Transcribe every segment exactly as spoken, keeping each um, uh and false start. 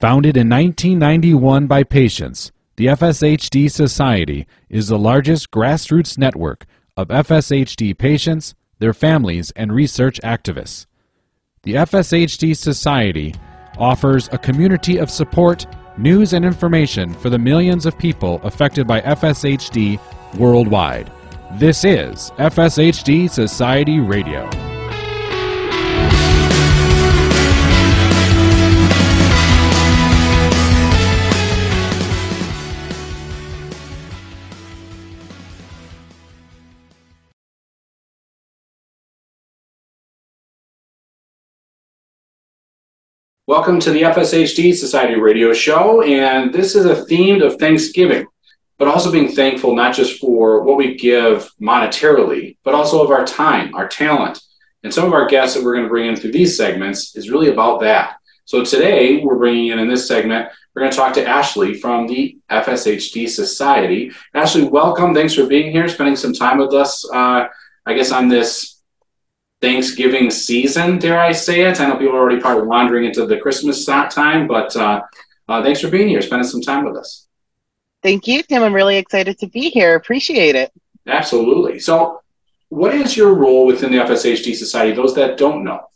Founded in nineteen ninety-one by patients, the F S H D Society is the largest grassroots network of F S H D patients, their families, and research activists. The F S H D Society offers a community of support, news, and information for the millions of people affected by F S H D worldwide. This is F S H D Society Radio. Welcome to the F S H D Society Radio Show, and this is a theme of Thanksgiving, but also being thankful not just for what we give monetarily, but also of our time, our talent. And some of our guests that we're going to bring in through these segments is really about that. So today we're bringing in in this segment, we're going to talk to Ashley from the F S H D Society. Ashley, welcome. Thanks for being here, spending some time with us, uh, I guess, on this Thanksgiving season, dare I say it. I know people are already probably wandering into the Christmas time, but uh, uh, thanks for being here, spending some time with us. Thank you, Tim. I'm really excited to be here. Appreciate it. Absolutely. So what is your role within the F S H D Society, those that don't know?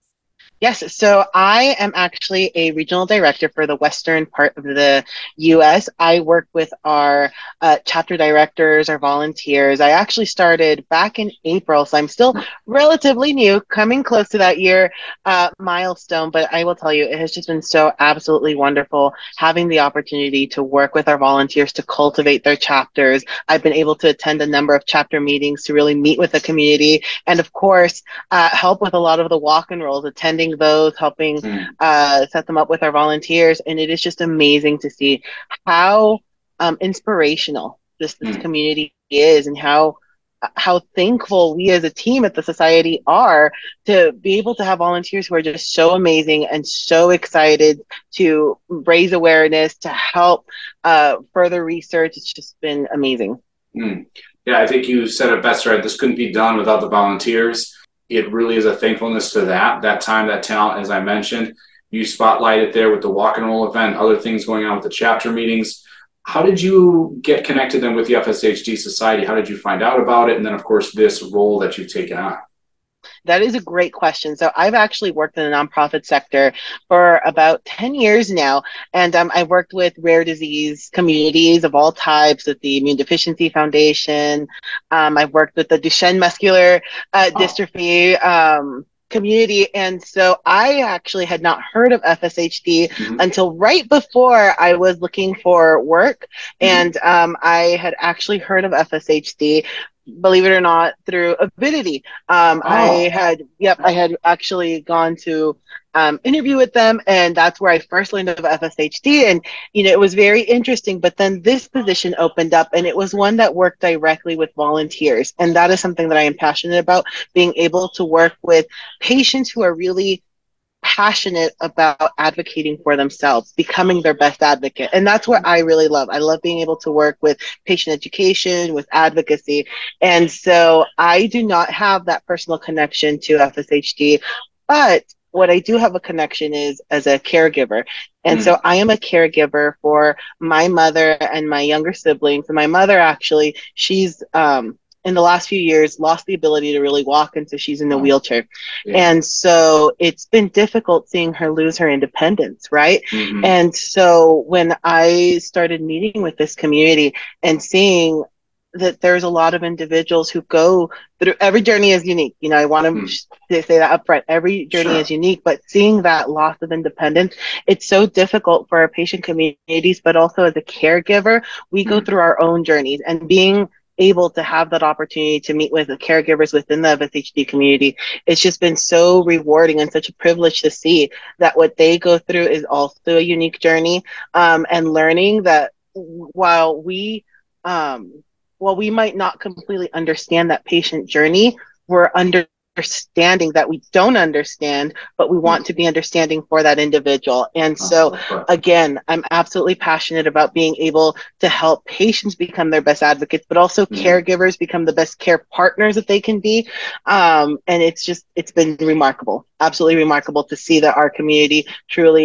Yes, so I am actually a regional director for the western part of the U S. I work with our uh, chapter directors, our volunteers. I actually started back in April, so I'm still relatively new, coming close to that year uh, milestone. But I will tell you, it has just been so absolutely wonderful having the opportunity to work with our volunteers to cultivate their chapters. I've been able to attend a number of chapter meetings to really meet with the community, and of course, uh, help with a lot of the walk and rolls, attending those, helping uh, set them up with our volunteers. And it is just amazing to see how um, inspirational this, this mm. community is, and how how thankful we as a team at the Society are to be able to have volunteers who are just so amazing and so excited to raise awareness, to help uh, further research. It's just been amazing. Mm. Yeah, I think you said it best, right? This couldn't be done without the volunteers. It really is a thankfulness to that, that time, that talent, as I mentioned. You spotlight it there with the walk and roll event, other things going on with the chapter meetings. How did you get connected then with the F S H D Society? How did you find out about it? And then, of course, this role that you've taken on. That is a great question. So I've actually worked in the nonprofit sector for about ten years now. And um, I worked with rare disease communities of all types, with the Immune Deficiency Foundation. Um, I've worked with the Duchenne Muscular uh, oh. Dystrophy um, community. And so I actually had not heard of F S H D mm-hmm. until right before I was looking for work. Mm-hmm. And um, I had actually heard of F S H D, believe it or not, through Avidity. Um, oh. I had, yep, I had actually gone to um, interview with them, and that's where I first learned of F S H D. And, you know, it was very interesting, but then this position opened up, and it was one that worked directly with volunteers. And that is something that I am passionate about, being able to work with patients who are really passionate about advocating for themselves, becoming their best advocate. And that's what I really love. I love being able to work with patient education, with advocacy. And so I do not have that personal connection to F S H D, but what I do have a connection is as a caregiver. And mm. so I am a caregiver for my mother and my younger siblings. And my mother, actually, she's, um, in the last few years, lost the ability to really walk, and so she's in a wheelchair. Yeah. And so it's been difficult seeing her lose her independence, right? Mm-hmm. And so when I started meeting with this community and seeing that there's a lot of individuals who go through, every journey is unique. You know, I want to mm. say that up front. Every journey sure. is unique, but seeing that loss of independence, it's so difficult for our patient communities, but also as a caregiver, we mm. go through our own journeys, and being able to have that opportunity to meet with the caregivers within the F S H D community, it's just been so rewarding and such a privilege to see that what they go through is also a unique journey, um, and learning that while we um, while we might not completely understand that patient journey, we're under understanding that we don't understand, but we want to be understanding for that individual. And so, again, I'm absolutely passionate about being able to help patients become their best advocates, but also mm-hmm. caregivers become the best care partners that they can be. Um, and it's just, it's been remarkable, absolutely remarkable to see that our community truly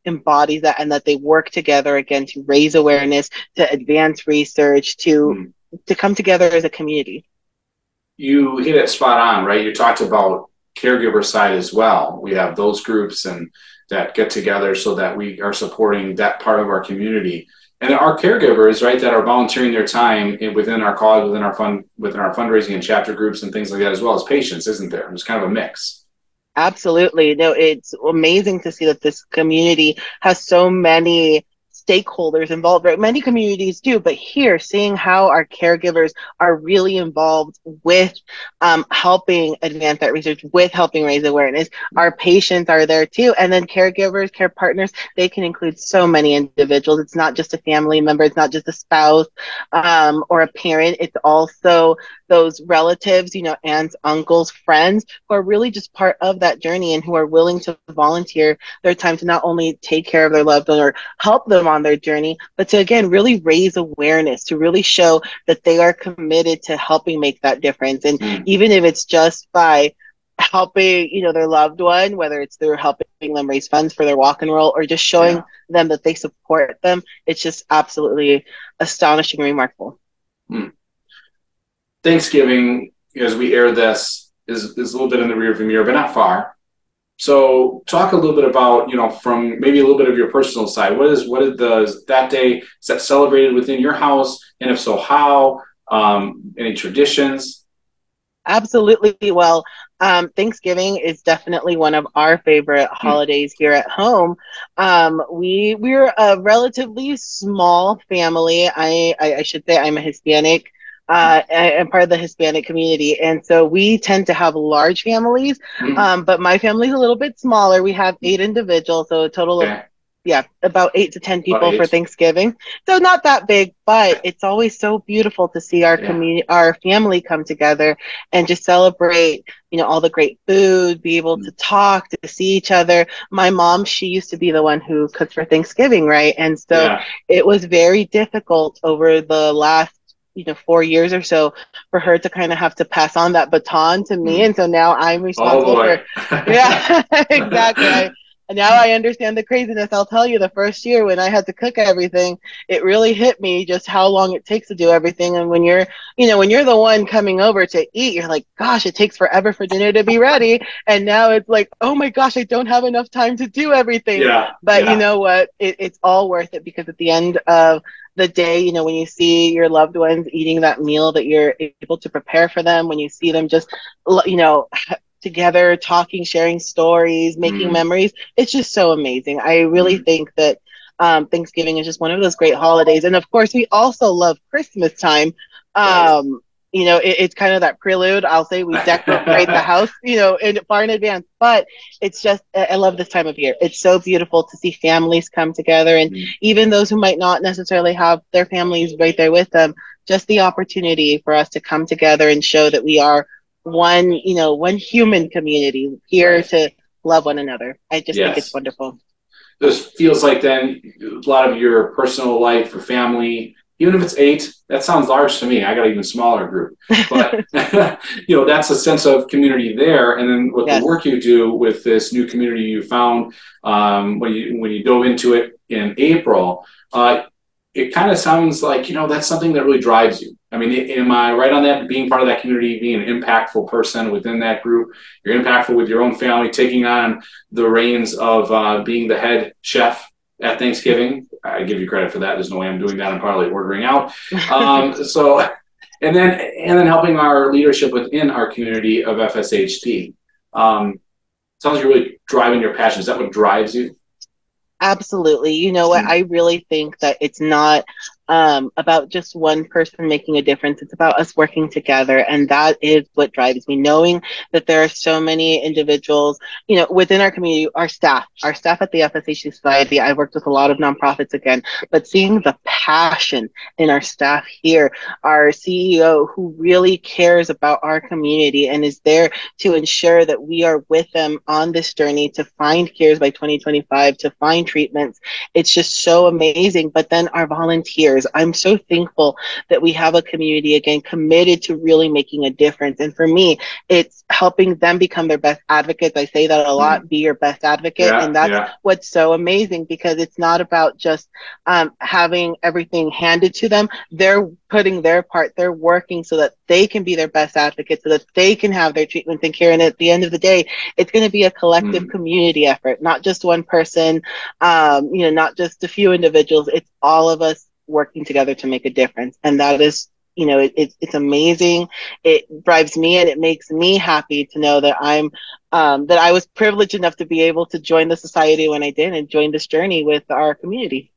embodies that, and that they work together again to raise awareness, to advance research, to mm. to come together as a community. You hit it spot on, right? You talked about caregiver side as well. We have those groups and that get together so that we are supporting that part of our community. And there are caregivers, right, that are volunteering their time in, within our cause, within our fund, within our fundraising and chapter groups and things like that, as well as patients, isn't there? It's kind of a mix. Absolutely. No, it's amazing to see that this community has so many stakeholders involved, right? Many communities do, but here, seeing how our caregivers are really involved with um, helping advance that research, with helping raise awareness. Our patients are there too. And then caregivers, care partners, they can include so many individuals. It's not just a family member, it's not just a spouse um, or a parent. It's also those relatives, you know, aunts, uncles, friends who are really just part of that journey and who are willing to volunteer their time to not only take care of their loved one or help them on their journey, but to, again, really raise awareness, to really show that they are committed to helping make that difference. And mm. even if it's just by helping, you know, their loved one, whether it's through helping them raise funds for their walk and roll or just showing yeah. them that they support them, it's just absolutely astonishing and remarkable. Mm. Thanksgiving, as we air this, is, is a little bit in the rearview mirror, but not far. So talk a little bit about, you know, from maybe a little bit of your personal side. What is, what is the, that day, is that celebrated within your house? And if so, how? Um, any traditions? Absolutely. Well, um, Thanksgiving is definitely one of our favorite holidays here at home. Um, we, we're a relatively small family. I, I, I should say I'm a Hispanic. Uh, and part of the Hispanic community. And so we tend to have large families, mm-hmm. um, but my family's a little bit smaller. We have eight individuals, so a total okay. of, yeah, about eight to ten people for Thanksgiving. So not that big, but it's always so beautiful to see our yeah. community, our family come together and just celebrate, you know, all the great food, be able mm-hmm. to talk, to see each other. My mom, she used to be the one who cooked for Thanksgiving, right? And so yeah. it was very difficult over the last you know, four years or so for her to kind of have to pass on that baton to me. And so now I'm responsible oh, for, yeah, exactly. I, and now I understand the craziness. I'll tell you, the first year when I had to cook everything, it really hit me just how long it takes to do everything. And when you're, you know, when you're the one coming over to eat, you're like, gosh, it takes forever for dinner to be ready. And now it's like, oh my gosh, I don't have enough time to do everything. Yeah, but yeah. you know what? It, it's all worth it because at the end of the day, you know, when you see your loved ones eating that meal that you're able to prepare for them, when you see them just, you know, together, talking, sharing stories, making mm. memories, it's just so amazing. I really mm. think that um, Thanksgiving is just one of those great holidays. And of course, we also love Christmas time. Um, right. You know, it, it's kind of that prelude. I'll say we decorate the house, you know, in far in advance. But it's just, I love this time of year. It's so beautiful to see families come together. And mm. even those who might not necessarily have their families right there with them, just the opportunity for us to come together and show that we are one, you know, one human community here right. to love one another. I just yes. think it's wonderful. This feels like then a lot of your personal life or family, even if it's eight, that sounds large to me. I got an even smaller group, but you know, that's a sense of community there. And then with yes. the work you do with this new community you found um, when you when you dove into it in April, uh, it kind of sounds like, you know, that's something that really drives you. I mean, am I right on that? Being part of that community, being an impactful person within that group, you're impactful with your own family, taking on the reins of uh, being the head chef at Thanksgiving. I give you credit for that. There's no way I'm doing that. I'm probably ordering out. Um, so, and then and then helping our leadership within our community of F S H D. Um, sounds like you're really driving your passion. Is that what drives you? Absolutely. You know what? I really think that it's not um, about just one person making a difference. It's about us working together. And that is what drives me, knowing that there are so many individuals, you know, within our community, our staff, our staff at the F S H D Society. I worked with a lot of nonprofits again, but seeing the passion in our staff here, our C E O who really cares about our community and is there to ensure that we are with them on this journey to find cures by twenty twenty-five, to find treatments. It's just so amazing. But then our volunteers, years. I'm so thankful that we have a community, again, committed to really making a difference. And for me, it's helping them become their best advocates. I say that a lot, Mm. be your best advocate. Yeah, And that's yeah. what's so amazing, because it's not about just um, having everything handed to them. They're putting their part, they're working so that they can be their best advocates, so that they can have their treatments and care. And at the end of the day, it's going to be a collective Mm. community effort, not just one person, um, you know, not just a few individuals. It's all of us working together to make a difference. And that is, you know, it, it's it's amazing. It drives me and it makes me happy to know that I'm um, that I was privileged enough to be able to join the society when I did and join this journey with our community.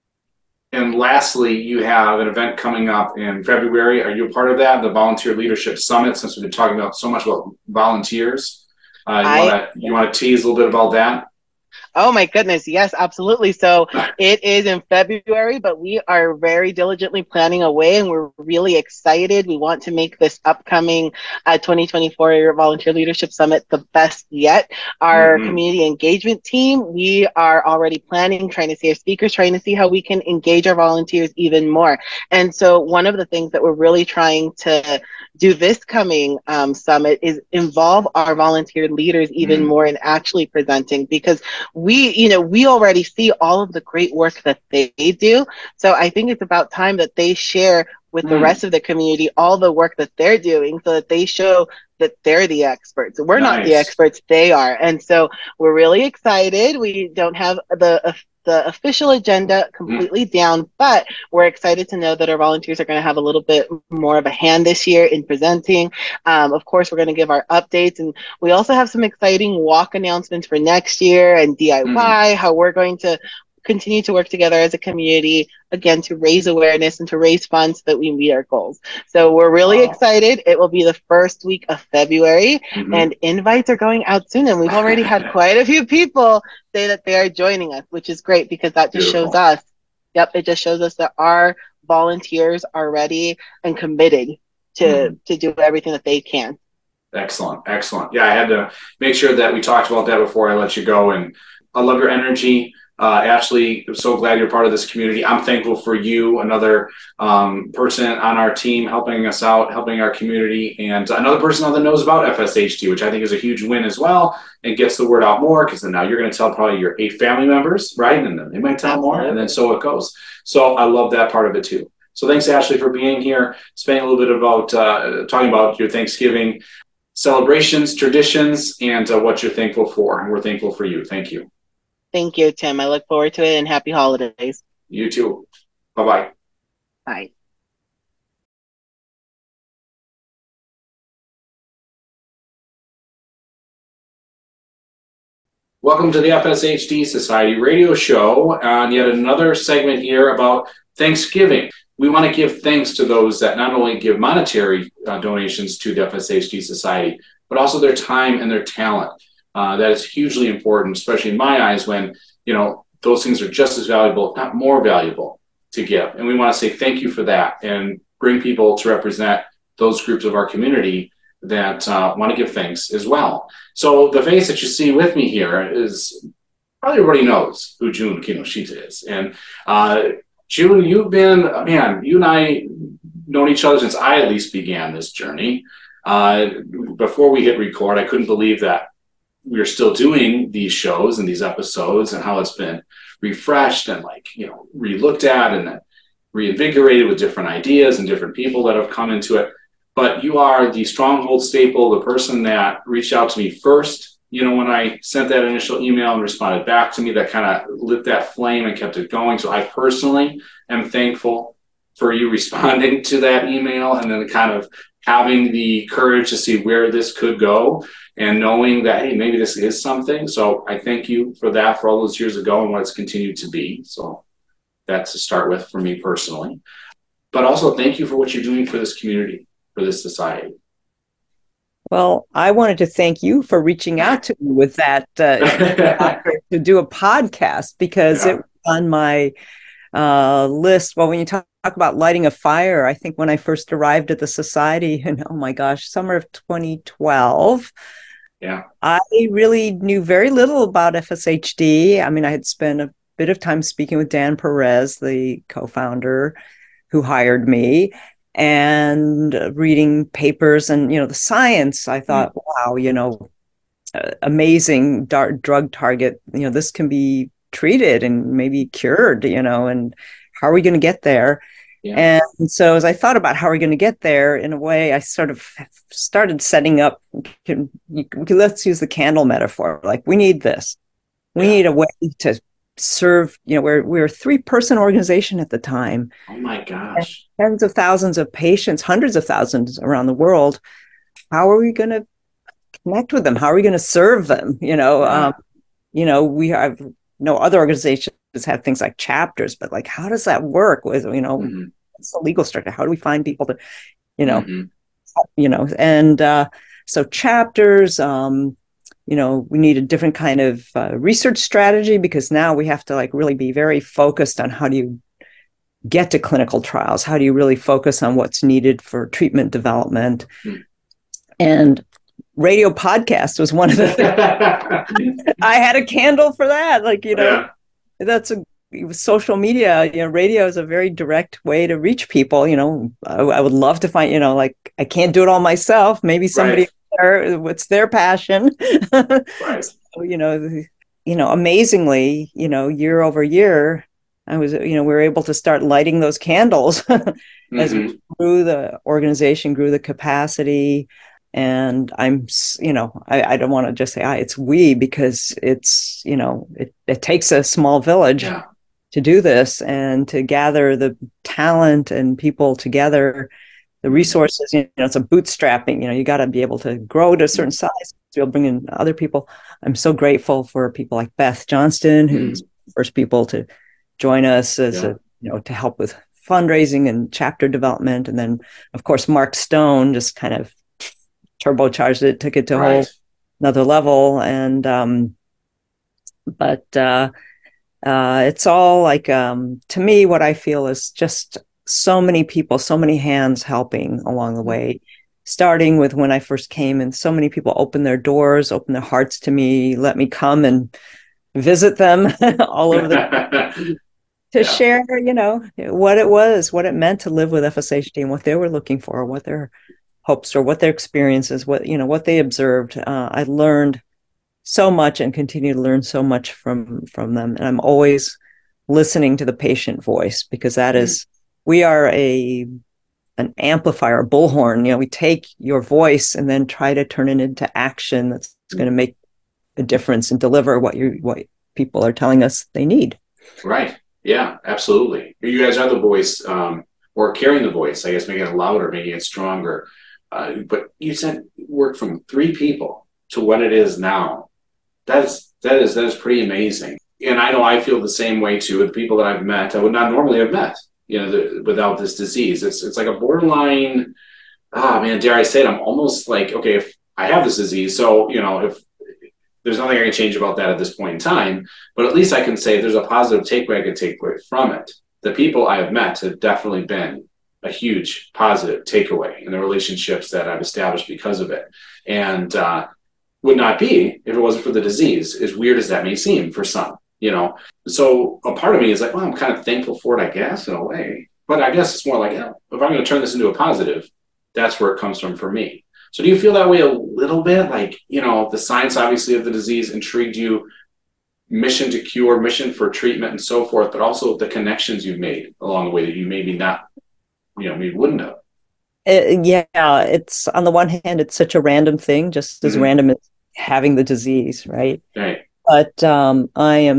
And lastly, you have an event coming up in February. Are you a part of that, the Volunteer Leadership Summit? Since we've been talking about so much about volunteers, uh, you want to you want to tease a little bit about that? Oh my goodness. Yes, absolutely. So it is in February, but we are very diligently planning away and we're really excited. We want to make this upcoming uh, twenty twenty-four Volunteer Leadership Summit the best yet. Our Mm-hmm. community engagement team, we are already planning, trying to see our speakers, trying to see how we can engage our volunteers even more. And so one of the things that we're really trying to do this coming um, summit is involve our volunteer leaders even Mm-hmm. more in actually presenting, because we, you know, we already see all of the great work that they do. So I think it's about time that they share with the Mm. rest of the community all the work that they're doing, so that they show that they're the experts. We're not the Nice. experts, they are. And so we're really excited. We don't have the uh, the official agenda completely mm. down, but we're excited to know that our volunteers are going to have a little bit more of a hand this year in presenting. Um, of course, we're going to give our updates, and we also have some exciting walk announcements for next year and D I Y, mm. how we're going to continue to work together as a community, again, to raise awareness and to raise funds so that we meet our goals. So we're really wow. excited. It will be the first week of February, mm-hmm. and invites are going out soon. And we've already had quite a few people say that they are joining us, which is great, because that just Beautiful. shows us, yep, it just shows us that our volunteers are ready and committed to, mm-hmm. to do everything that they can. Excellent. Excellent. Yeah, I had to make sure that we talked about that before I let you go. And I love your energy. Uh, Ashley, I'm so glad you're part of this community. I'm thankful for you, another um, person on our team helping us out, helping our community, and another person that knows about F S H D, which I think is a huge win as well, and gets the word out more, because then now you're going to tell probably your eight family members, right? And then they might tell Absolutely. more, and then so it goes. So I love that part of it too. So thanks, Ashley, for being here, spending a little bit about uh, talking about your Thanksgiving celebrations, traditions, and uh, what you're thankful for. And we're thankful for you. Thank you. Thank you, Tim. I look forward to it, and happy holidays. You too. Bye-bye. Bye. Welcome to the F S H D Society radio show, and yet another segment here about Thanksgiving. We want to give thanks to those that not only give monetary uh, donations to the F S H D Society, but also their time and their talent. Uh, that is hugely important, especially in my eyes, when, you know, those things are just as valuable, if not more valuable, to give. And we want to say thank you for that and bring people to represent those groups of our community that uh, want to give thanks as well. So the face that you see with me here is, probably everybody knows who June Kinoshita is. And uh, June, you've been, man, you and I known each other since I at least began this journey. Uh, before we hit record, I couldn't believe that we're still doing these shows and these episodes, and how it's been refreshed and, like, you know, re-looked at and then reinvigorated with different ideas and different people that have come into it. But you are the stronghold staple, the person that reached out to me first, you know, when I sent that initial email and responded back to me, that kind of lit that flame and kept it going. So I personally am thankful for you responding to that email, and then kind of having the courage to see where this could go, and knowing that, hey, maybe this is something. So I thank you for that, for all those years ago and what it's continued to be. So that's to start with for me personally. But also thank you for what you're doing for this community, for this society. Well, I wanted to thank you for reaching out to me with that uh, to do a podcast, because yeah. it was on my uh, list. Well, when you talk about lighting a fire, I think when I first arrived at the society, and oh my gosh, summer of twenty twelve, yeah, I really knew very little about F S H D. I mean, I had spent a bit of time speaking with Dan Perez, the co-founder who hired me, and reading papers and, you know, the science. I thought, mm. wow, you know, uh, amazing dar- drug target. You know, this can be treated and maybe cured, you know, and how are we going to get there? Yeah. And so as I thought about how we're going to get there, in a way, I sort of started setting up, can, you, let's use the candle metaphor. Like, we need this. We yeah. need a way to serve, you know, we're, we're a three-person organization at the time. Oh, my gosh. Tens of thousands of patients, hundreds of thousands around the world. How are we going to connect with them? How are we going to serve them? You know, yeah. um, you know, we have no other organizations have things like chapters, but like, how does that work with, you know, mm-hmm. what's the legal structure? How do we find people to, you know, mm-hmm. you know, and uh, so chapters, um, you know, we need a different kind of uh, research strategy, because now we have to like really be very focused on how do you get to clinical trials? How do you really focus on what's needed for treatment development? Mm-hmm. And radio podcast was one of the things. I had a candle for that. Like, you know, yeah. that's a social media, you know, radio is a very direct way to reach people. You know, I, I would love to find, you know, like, I can't do it all myself. Maybe somebody, right. there, what's their passion? Right. So, you know, you know, amazingly, you know, year over year, I was, you know, we were able to start lighting those candles mm-hmm. as we grew the organization, grew the capacity. And I'm, you know, I, I don't want to just say, ah, it's we, because it's, you know, it, it takes a small village yeah. to do this, and to gather the talent and people together, the resources. You know, it's a bootstrapping, you know, you got to be able to grow to a certain size to be able to bring in other people. I'm so grateful for people like Beth Johnston, who's mm. the first people to join us as yeah. a, you know, to help with fundraising and chapter development. And then, of course, Mark Stone just kind of turbocharged it, took it to right. a whole another level. And, um, but, uh, uh, it's all like, um, to me, what I feel is just so many people, so many hands helping along the way, starting with when I first came, and so many people opened their doors, opened their hearts to me, let me come and visit them all over the, to yeah. share, you know, what it was, what it meant to live with F S H D, and what they were looking for, what their hopes or what their experiences, what, you know, what they observed. Uh, I learned so much and continue to learn so much from, from them. And I'm always listening to the patient voice, because that mm-hmm. is, we are a, an amplifier, a bullhorn. You know, we take your voice and then try to turn it into action that's mm-hmm. going to make a difference and deliver what you, what people are telling us they need. Right. Yeah, absolutely. You guys are the voice, um, or carrying the voice, I guess, making it louder, making it stronger. Uh, but you said work from three people to what it is now. That is that is that is pretty amazing. And I know I feel the same way too with people that I've met. I would not normally have met, you know, the, without this disease. It's it's like a borderline. Ah, man, dare I say it? I'm almost like, okay, if I have this disease, so you know, if there's nothing I can change about that at this point in time, but at least I can say there's a positive takeaway I can take away from it. The people I have met have definitely been a huge positive takeaway in the relationships that I've established because of it. And uh, would not be if it wasn't for the disease, as weird as that may seem for some, you know. So a part of me is like, well, I'm kind of thankful for it, I guess, in a way. But I guess it's more like, oh, if I'm going to turn this into a positive, that's where it comes from for me. So do you feel that way a little bit? Like, you know, the science obviously of the disease intrigued you, mission to cure, mission for treatment and so forth, but also the connections you've made along the way that you maybe not, you know, maybe wouldn't have. Uh, yeah, it's on the one hand, it's such a random thing, just as mm-hmm. random as having the disease, right? Right. But um, I am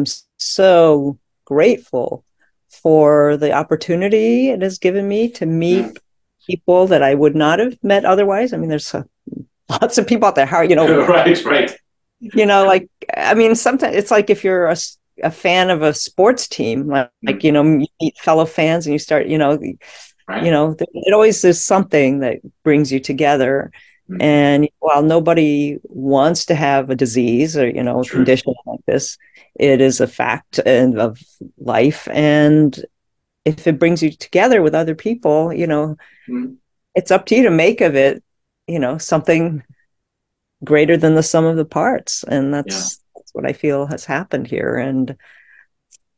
so grateful for the opportunity it has given me to meet mm. people that I would not have met otherwise. I mean, there's uh, lots of people out there. How, you know, right, right. You know, like, I mean, sometimes it's like if you're a, a fan of a sports team, like, mm. like, you know, you meet fellow fans and you start, you know, right. you know, it always is something that brings you together. Mm. And while nobody wants to have a disease or, you know, a True. condition like this, it is a fact and of life. And if it brings you together with other people, you know, mm. it's up to you to make of it, you know, something greater than the sum of the parts. And that's, yeah. that's what I feel has happened here. And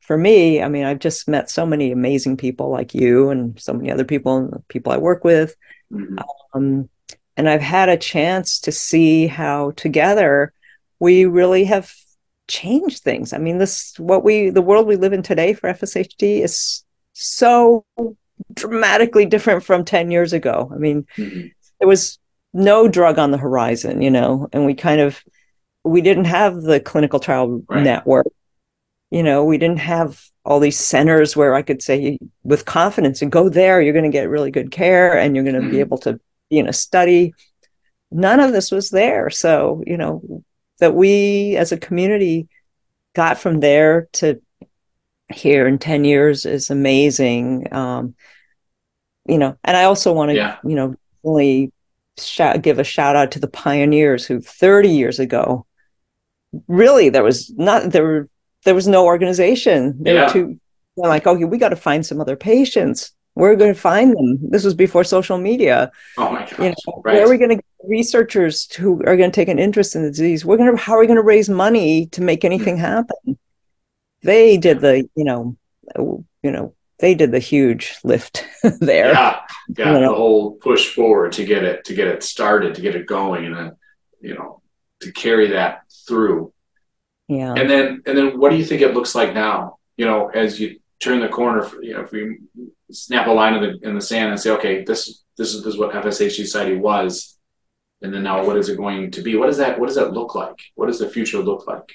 for me, I mean, I've just met so many amazing people like you and so many other people and the people I work with. Mm-hmm. Um, and I've had a chance to see how together we really have changed things. I mean, this, what we, the world we live in today for F S H D is so dramatically different from ten years ago. I mean, mm-hmm. there was no drug on the horizon, you know, and we kind of, we didn't have the clinical trial right. network. You know, we didn't have all these centers where I could say with confidence and go there, you're going to get really good care and you're going to mm-hmm. be able to, you know, study. None of this was there. So, you know, that we as a community got from there to here in ten years is amazing. Um, you know, and I also want to, yeah. you know, really shout, give a shout out to the pioneers who thirty years ago, really, there was not, there were, there was no organization. They yeah. were too, they're like, okay, we got to find some other patients. We're going to find them. This was before social media. Oh my gosh. You know, right. Where are we going to get researchers who are going to take an interest in the disease? We're going to, how are we going to raise money to make anything mm-hmm. happen? They did the, you know, you know, they did the huge lift there. Yeah, yeah, you know? The whole push forward to get it, to get it started, to get it going, and then, you know, to carry that through. Yeah. And then, and then, what do you think it looks like now? You know, as you turn the corner, for, you know, if we snap a line in the in the sand and say, okay, this this is this is what F S H D Society was, and then now what is it going to be? What does that What does that look like? What does the future look like?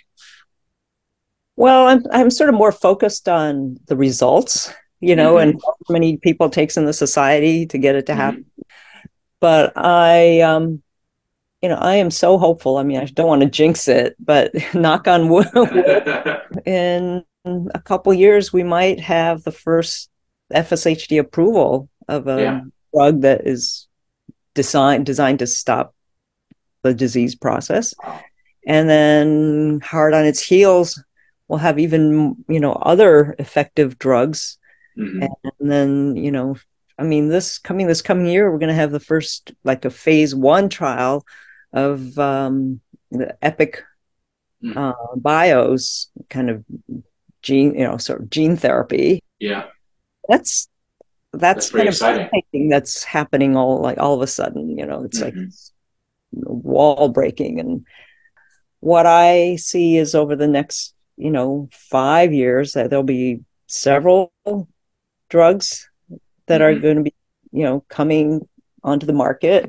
Well, I'm I'm sort of more focused on the results, you know, mm-hmm. and how many people it takes in the society to get it to mm-hmm. happen. But I, um, you know, I am so hopeful. I mean, I don't want to jinx it, but knock on wood, in a couple years, we might have the first F S H D approval of a yeah. drug that is designed designed to stop the disease process. Wow. And then hard on its heels, we'll have even, you know, other effective drugs. Mm-hmm. And then, you know, I mean, this coming this coming year, we're going to have the first, like a phase one trial of um, the Epic mm. uh, Bios kind of gene, you know, sort of gene therapy. Yeah. That's, that's, that's kind of exciting. That's happening all like all of a sudden, you know, it's mm-hmm. like wall breaking. And what I see is over the next, you know, five years that there'll be several drugs that mm-hmm. are going to be, you know, coming onto the market.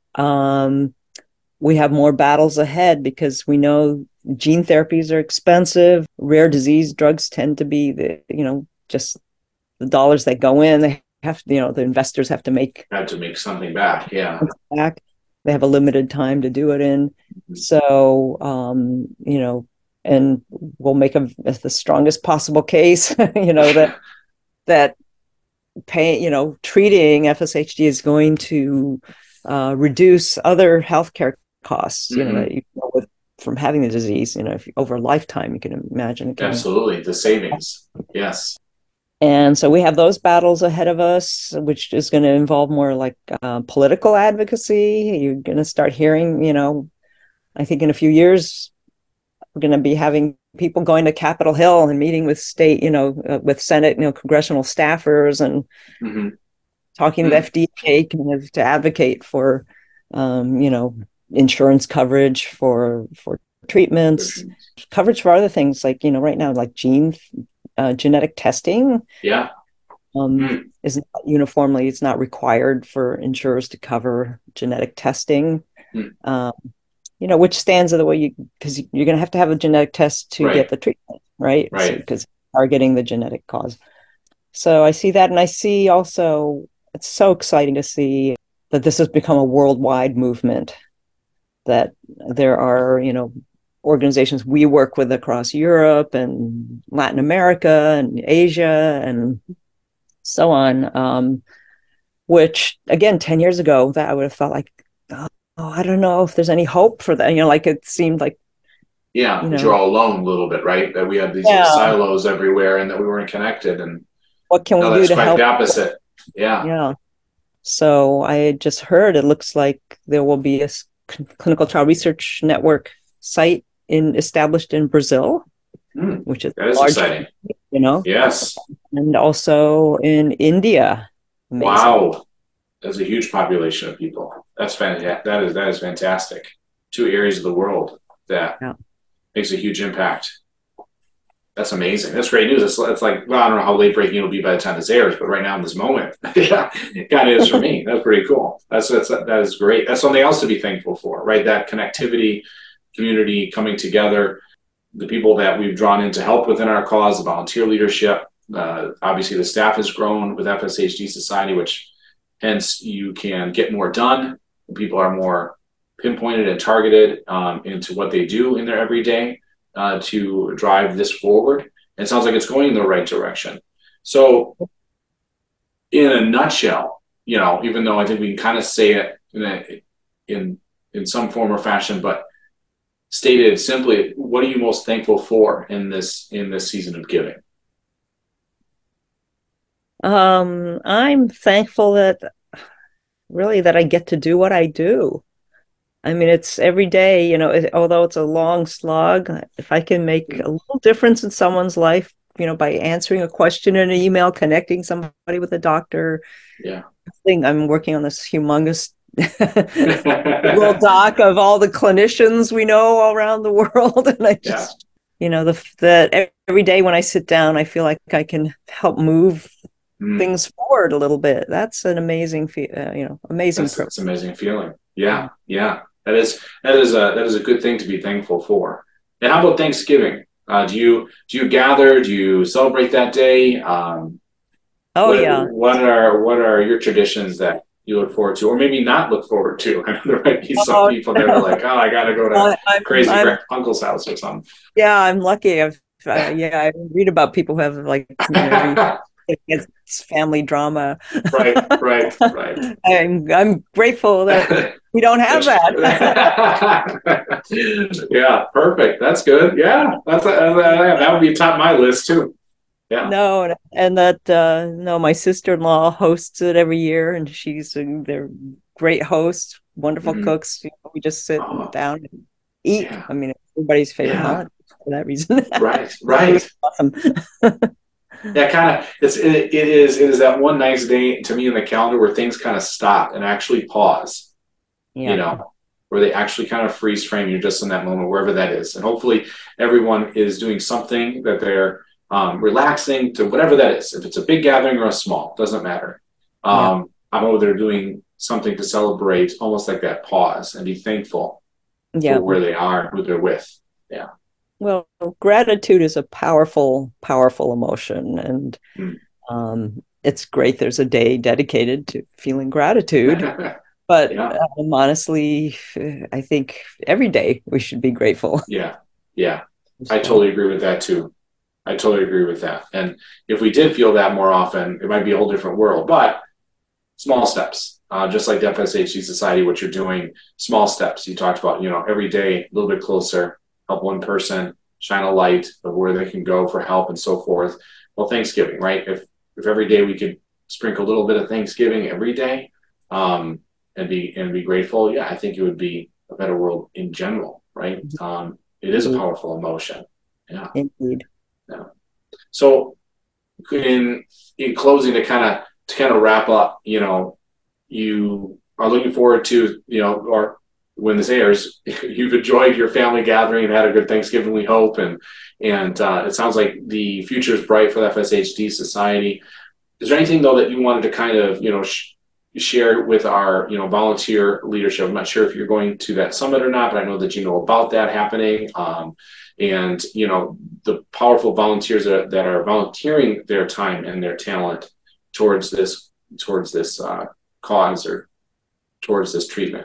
Um, we have more battles ahead because we know gene therapies are expensive. Rare disease drugs tend to be the, you know, just the dollars that go in. They have to, you know, the investors have to make have to make something back. Yeah, back. They have a limited time to do it in. Mm-hmm. So, um, you know, and we'll make a, the strongest possible case, you know, that that pay, you know, treating F S H D is going to uh, reduce other healthcare costs, you mm-hmm. know, that you know, with, from having the disease, you know, if you, over a lifetime, you can imagine. It can, Absolutely. The savings. Yes. And so we have those battles ahead of us, which is going to involve more like uh, political advocacy. You're going to start hearing, you know, I think in a few years, we're going to be having people going to Capitol Hill and meeting with state, you know, uh, with Senate, you know, congressional staffers and mm-hmm. talking mm-hmm. to the F D A kind of to advocate for, um, you know, insurance coverage for for treatments, mm-hmm. coverage for other things like, you know, right now, like gene uh, genetic testing. Yeah. Um, mm-hmm. is not uniformly, it's not required for insurers to cover genetic testing. Mm-hmm. Um, you know, which stands of the way you, because you're going to have to have a genetic test to right. get the treatment, right? Right. Because so, targeting the genetic cause. So I see that. And I see also, it's so exciting to see that this has become a worldwide movement, that there are, you know, organizations we work with across Europe and Latin America and Asia and so on, um, which again, ten years ago, that I would have felt like, oh, Oh, I don't know if there's any hope for that. You know, like it seemed like. Yeah, you know, know, you're all alone a little bit, right? That we had these yeah. silos everywhere and that we weren't connected. And what can we no, do that's to quite help? The opposite. Yeah. Yeah. So I just heard it looks like there will be a clinical trial research network site in established in Brazil, mm, which is that is large, exciting. you know? Yes. And also in India. Amazing. Wow. That's a huge population of people. That's fantastic. That is, that is fantastic. Two areas of the world that yeah. makes a huge impact. That's amazing. That's great news. It's, it's like, well, I don't know how late breaking it'll be by the time this airs, but right now in this moment, yeah, it kind of is for me. That's pretty cool. That's, that's, that is great. That's something else to be thankful for, right? That connectivity, community coming together, the people that we've drawn in to help within our cause, the volunteer leadership. Uh, obviously, the staff has grown with F S H D Society, which hence you can get more done. People are more pinpointed and targeted um, into what they do in their everyday. Uh, to drive this forward. It sounds like it's going in the right direction. So in a nutshell, you know, even though I think we can kind of say it in, a, in, in some form or fashion, but stated simply, what are you most thankful for in this, in this season of giving? Um, I'm thankful that really that I get to do what I do. I mean, it's every day, you know, it, although it's a long slog, if I can make a little difference in someone's life, you know, by answering a question in an email, connecting somebody with a doctor. Yeah. I think I'm working on this humongous little doc of all the clinicians we know all around the world. And I just, yeah. you know, the that every day when I sit down, I feel like I can help move mm. things forward a little bit. That's an amazing, uh, you know, amazing. That's, that's an amazing feeling. Yeah. Yeah. That is that is a that is a good thing to be thankful for. And how about Thanksgiving? Uh, do you do you gather? Do you celebrate that day? Um, oh what, yeah. What are what are your traditions that you look forward to, or maybe not look forward to? I know there might be some oh, people that are like, oh, I got to go to uh, I'm, crazy I'm, uncle's house or something. Yeah, I'm lucky. I've uh, yeah, I read about people who have like you know, it's family drama. Right, right, right. I'm I'm grateful that we don't have that. Yeah, perfect. That's good. Yeah, that's a, uh, that would be top of my list too. Yeah. No, and that uh, no, my sister-in-law hosts it every year, and she's a, they're great hosts, wonderful mm-hmm. cooks. You know, we just sit oh. down and eat. Yeah. I mean, it's everybody's favorite yeah. holiday for that reason. Right, right. Awesome. Yeah, kind of. It's it, it is it is that one nice day to me in the calendar where things kind of stop and actually pause. Yeah. You know, where they actually kind of freeze frame you just in that moment, wherever that is, and hopefully everyone is doing something that they're um, relaxing to, whatever that is. If it's a big gathering or a small, doesn't matter. Um, yeah. I know they're doing something to celebrate, almost like that pause and be thankful yeah. for where they are, who they're with. Yeah. Well, gratitude is a powerful, powerful emotion. And mm. um, it's great there's a day dedicated to feeling gratitude. But yeah. um, honestly, I think every day we should be grateful. Yeah, yeah. I totally agree with that too. I totally agree with that. And if we did feel that more often, it might be a whole different world. But small steps, uh, just like the F S H D Society, what you're doing, small steps. You talked about, you know, every day a little bit closer. Help one person, shine a light of where they can go for help and so forth. Well, Thanksgiving, right? If if every day we could sprinkle a little bit of Thanksgiving every day um, and be and be grateful, yeah, I think it would be a better world in general, right? Um, it is a powerful emotion. Yeah. Indeed. Yeah. So in in closing, to kind of to kind of wrap up, you know, you are looking forward to, you know, or when this airs, you've enjoyed your family gathering and had a good Thanksgiving, we hope. And and uh, it sounds like the future is bright for the F S H D Society. Is there anything, though, that you wanted to kind of, you know, sh- share with our, you know, volunteer leadership? I'm not sure if you're going to that summit or not, but I know that you know about that happening. Um, and, you know, the powerful volunteers that, that are volunteering their time and their talent towards this, towards this uh, cause or towards this treatment.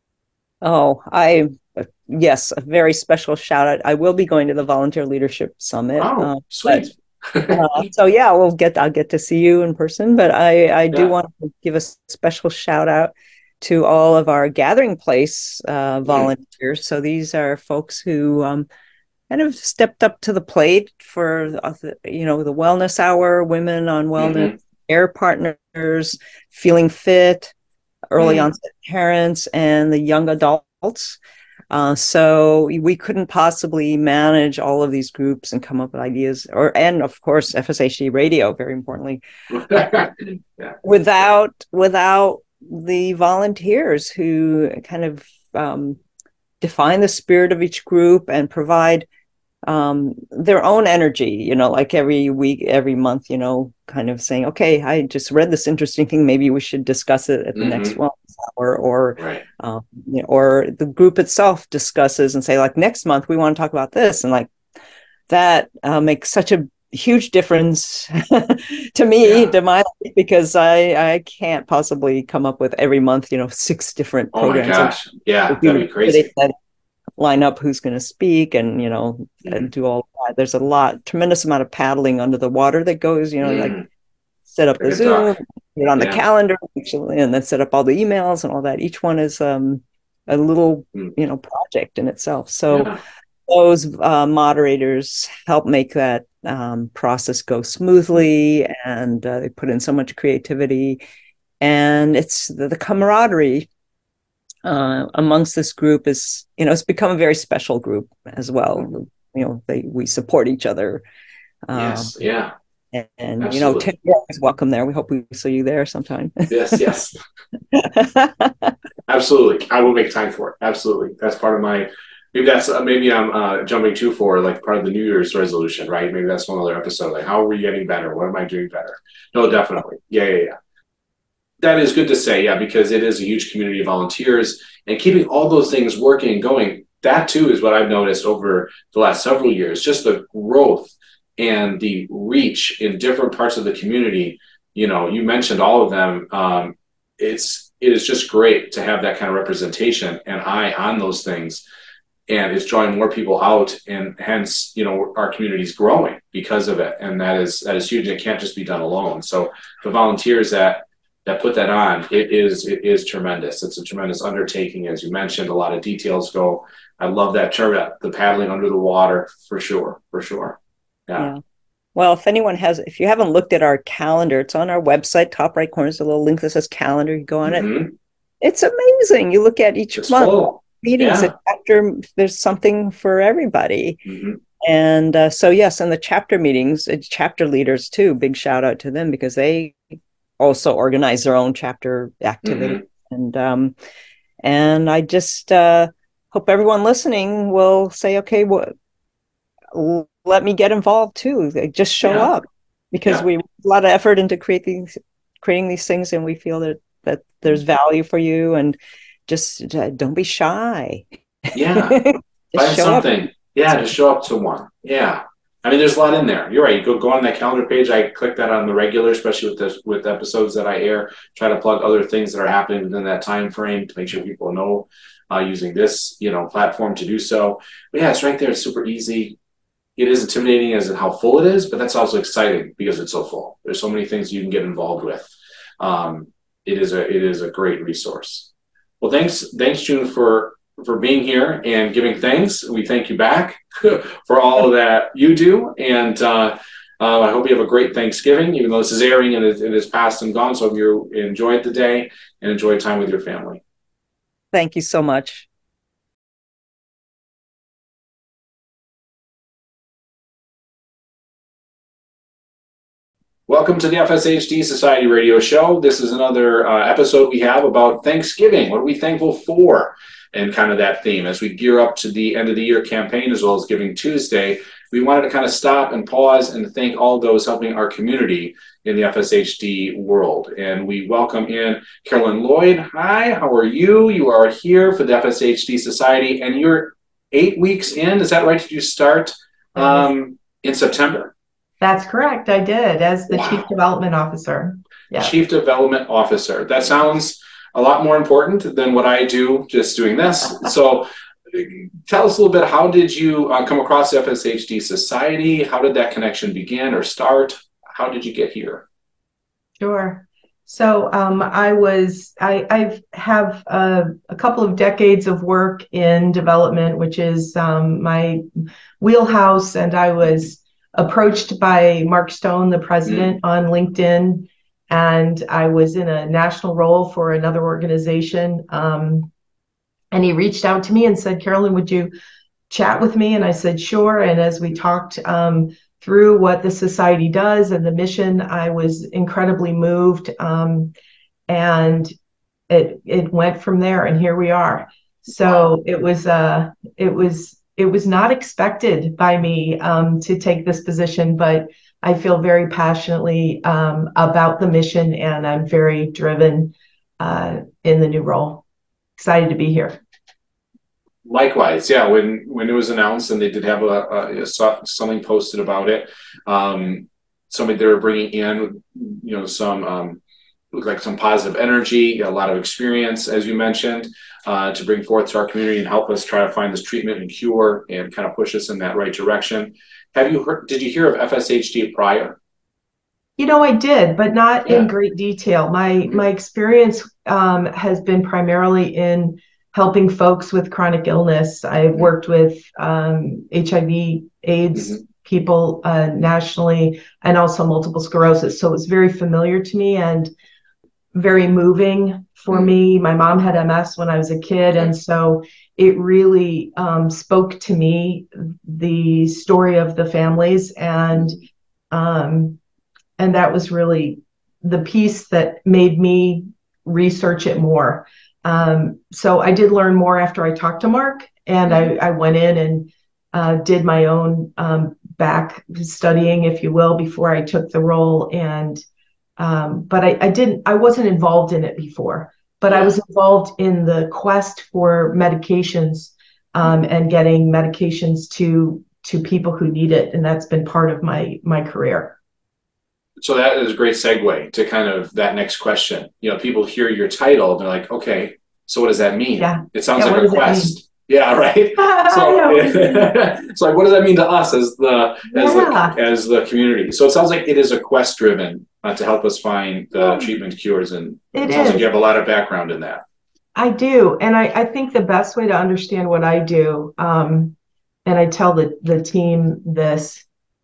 Oh, I, yes, a very special shout out. I will be going to the Volunteer Leadership Summit. Oh, uh, sweet. But, uh, so yeah, we'll get, I'll get to see you in person, but I, I do yeah. want to give a special shout out to all of our Gathering Place uh, volunteers. Mm. So these are folks who um, kind of stepped up to the plate for, uh, the, you know, the Wellness Hour, Women on Wellness, mm-hmm. Air Partners, Feeling Fit, early mm. onset parents, and the young adults. Uh, so we couldn't possibly manage all of these groups and come up with ideas, or and of course F S H D Radio, very importantly, yeah. without without the volunteers who kind of um, define the spirit of each group and provide um, their own energy, you know, like every week, every month, you know, kind of saying, okay, I just read this interesting thing. Maybe we should discuss it at the mm-hmm. next one. Or, or, right. um, you know, or the group itself discusses and say, like, next month we want to talk about this. And like that uh, makes such a huge difference to me, yeah. to my life, because I, I can't possibly come up with every month, you know, six different oh programs. Oh my gosh. Yeah, that'd be crazy. Line up who's going to speak and, you know, mm-hmm. and do all that. There's a lot, tremendous amount of paddling under the water that goes, you know, mm. like set up the Zoom, put it on yeah. the calendar, actually, and then set up all the emails and all that. Each one is um, a little, mm. you know, project in itself. So yeah. those uh, moderators help make that um, process go smoothly, and uh, they put in so much creativity, and it's the, the camaraderie Uh, amongst this group is, you know, it's become a very special group as well. You know, they we support each other. Um, yes, yeah. And, and you know, Tim, you're always welcome there. We hope we see you there sometime. Yes, yes. Absolutely. I will make time for it. Absolutely. That's part of my, maybe that's, uh, maybe I'm uh, jumping too for like part of the New Year's resolution, right? Maybe that's one other episode. Like, how are we getting better? What am I doing better? No, definitely. Yeah, yeah, yeah. That is good to say, yeah, because it is a huge community of volunteers, and keeping all those things working and going, that too is what I've noticed over the last several years, just the growth and the reach in different parts of the community. You know, you mentioned all of them. Um, it's, it is just great to have that kind of representation and eye on those things, and it's drawing more people out, and hence, you know, our community is growing because of it. And that is, that is huge. It can't just be done alone. So the volunteers that, that put that on, it is it is tremendous. It's a tremendous undertaking, as you mentioned. A lot of details go. I love that term, the paddling under the water, for sure, for sure. Yeah. yeah. Well, if anyone has, if you haven't looked at our calendar, it's on our website, top right corner is a little link that says calendar. You go on mm-hmm. it. It's amazing. You look at each it's month, full. meetings, yeah. a chapter, there's something for everybody. Mm-hmm. And uh, so, yes, and the chapter meetings, uh, chapter leaders too, big shout out to them, because they also organize their own chapter activity. Mm-hmm. And um, and I just uh, hope everyone listening will say, okay, well, let me get involved too. Just show yeah. up, because yeah. we put a lot of effort into creating creating these things, and we feel that that there's value for you, and just uh, don't be shy. Yeah, find something. Up. Yeah, just show up to one. Yeah. I mean, there's a lot in there. You're right. You go go on that calendar page. I click that on the regular, especially with this, with episodes that I air. Try to plug other things that are happening within that time frame to make sure people know uh, using this, you know, platform to do so. But yeah, it's right there. It's super easy. It is intimidating as in how full it is, but that's also exciting because it's so full. There's so many things you can get involved with. Um, it is a it is a great resource. Well, thanks, thanks, June, for. for being here and giving thanks. We thank you back for all that you do. And uh, uh, I hope you have a great Thanksgiving, even though this is airing and it, it is past and gone. So I hope you enjoyed the day and enjoy time with your family. Thank you so much. Welcome to the F S H D Society Radio Show. This is another uh, episode we have about Thanksgiving. What are we thankful for? And kind of that theme. As we gear up to the end of the year campaign, as well as Giving Tuesday, we wanted to kind of stop and pause and thank all those helping our community in the F S H D world. And we welcome in Carolyn Lloyd. Hi, how are you? You are here for the F S H D Society, and you're eight weeks in. Is that right? Did you start um, in September? That's correct. I did, as the wow. Chief Development Officer. Yeah. Chief Development Officer. That sounds a lot more important than what I do just doing this. So tell us a little bit, how did you uh, come across the F S H D Society? How did that connection begin or start? How did you get here? Sure. So um, I was, I I've have a, a couple of decades of work in development, which is um, my wheelhouse. And I was approached by Mark Stone, the president, mm. on LinkedIn. And I was in a national role for another organization. Um, And he reached out to me and said, Carolyn, would you chat with me? And I said, sure. And as we talked um, through what the society does and the mission, I was incredibly moved. Um, and it it went from there, and here we are. So it was uh it was it was not expected by me um, to take this position, but I feel very passionately um, about the mission, and I'm very driven uh, in the new role. Excited to be here. Likewise, yeah. When when it was announced, and they did have a, a, a something posted about it, um, somebody they were bringing in, you know, some um, looked like some positive energy, a lot of experience, as you mentioned, uh, to bring forth to our community and help us try to find this treatment and cure and kind of push us in that right direction. Have you heard? Did you hear of F S H D prior? You know, I did, but not Yeah. in great detail. My Mm-hmm. my experience um, has been primarily in helping folks with chronic illness. I've Mm-hmm. worked with um, H I V, AIDS Mm-hmm. people uh, nationally, and also multiple sclerosis. So it was very familiar to me and very moving for Mm-hmm. me. My mom had M S when I was a kid, Okay. and so it really um, spoke to me, the story of the families, and um, and that was really the piece that made me research it more. Um, so I did learn more after I talked to Mark, and Mm-hmm. I, I went in and uh, did my own um, back studying, if you will, before I took the role. And um, but I, I didn't, I wasn't involved in it before, but I Yeah. was involved in the quest for medications um, and getting medications to to people who need it, and that's been part of my my career. So that is a great segue to kind of that next question. You know, people hear your title and they're like, okay, so what does that mean? Yeah. It sounds Yeah, like what a does that quest. Yeah, right. So, so like, what does that mean to us as the as Yeah. the as the community? So it sounds like it is a quest driven uh, to help us find the Yeah. treatment cures, and it, It sounds like is. you have a lot of background in that. I do. And I, I think the best way to understand what I do, um, and I tell the, the team this,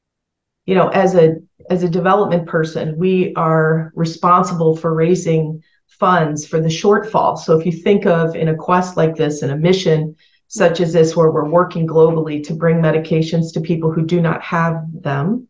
you know, as a as a development person, we are responsible for raising funds for the shortfall. So if you think of in a quest like this, in a mission such as this, where we're working globally to bring medications to people who do not have them,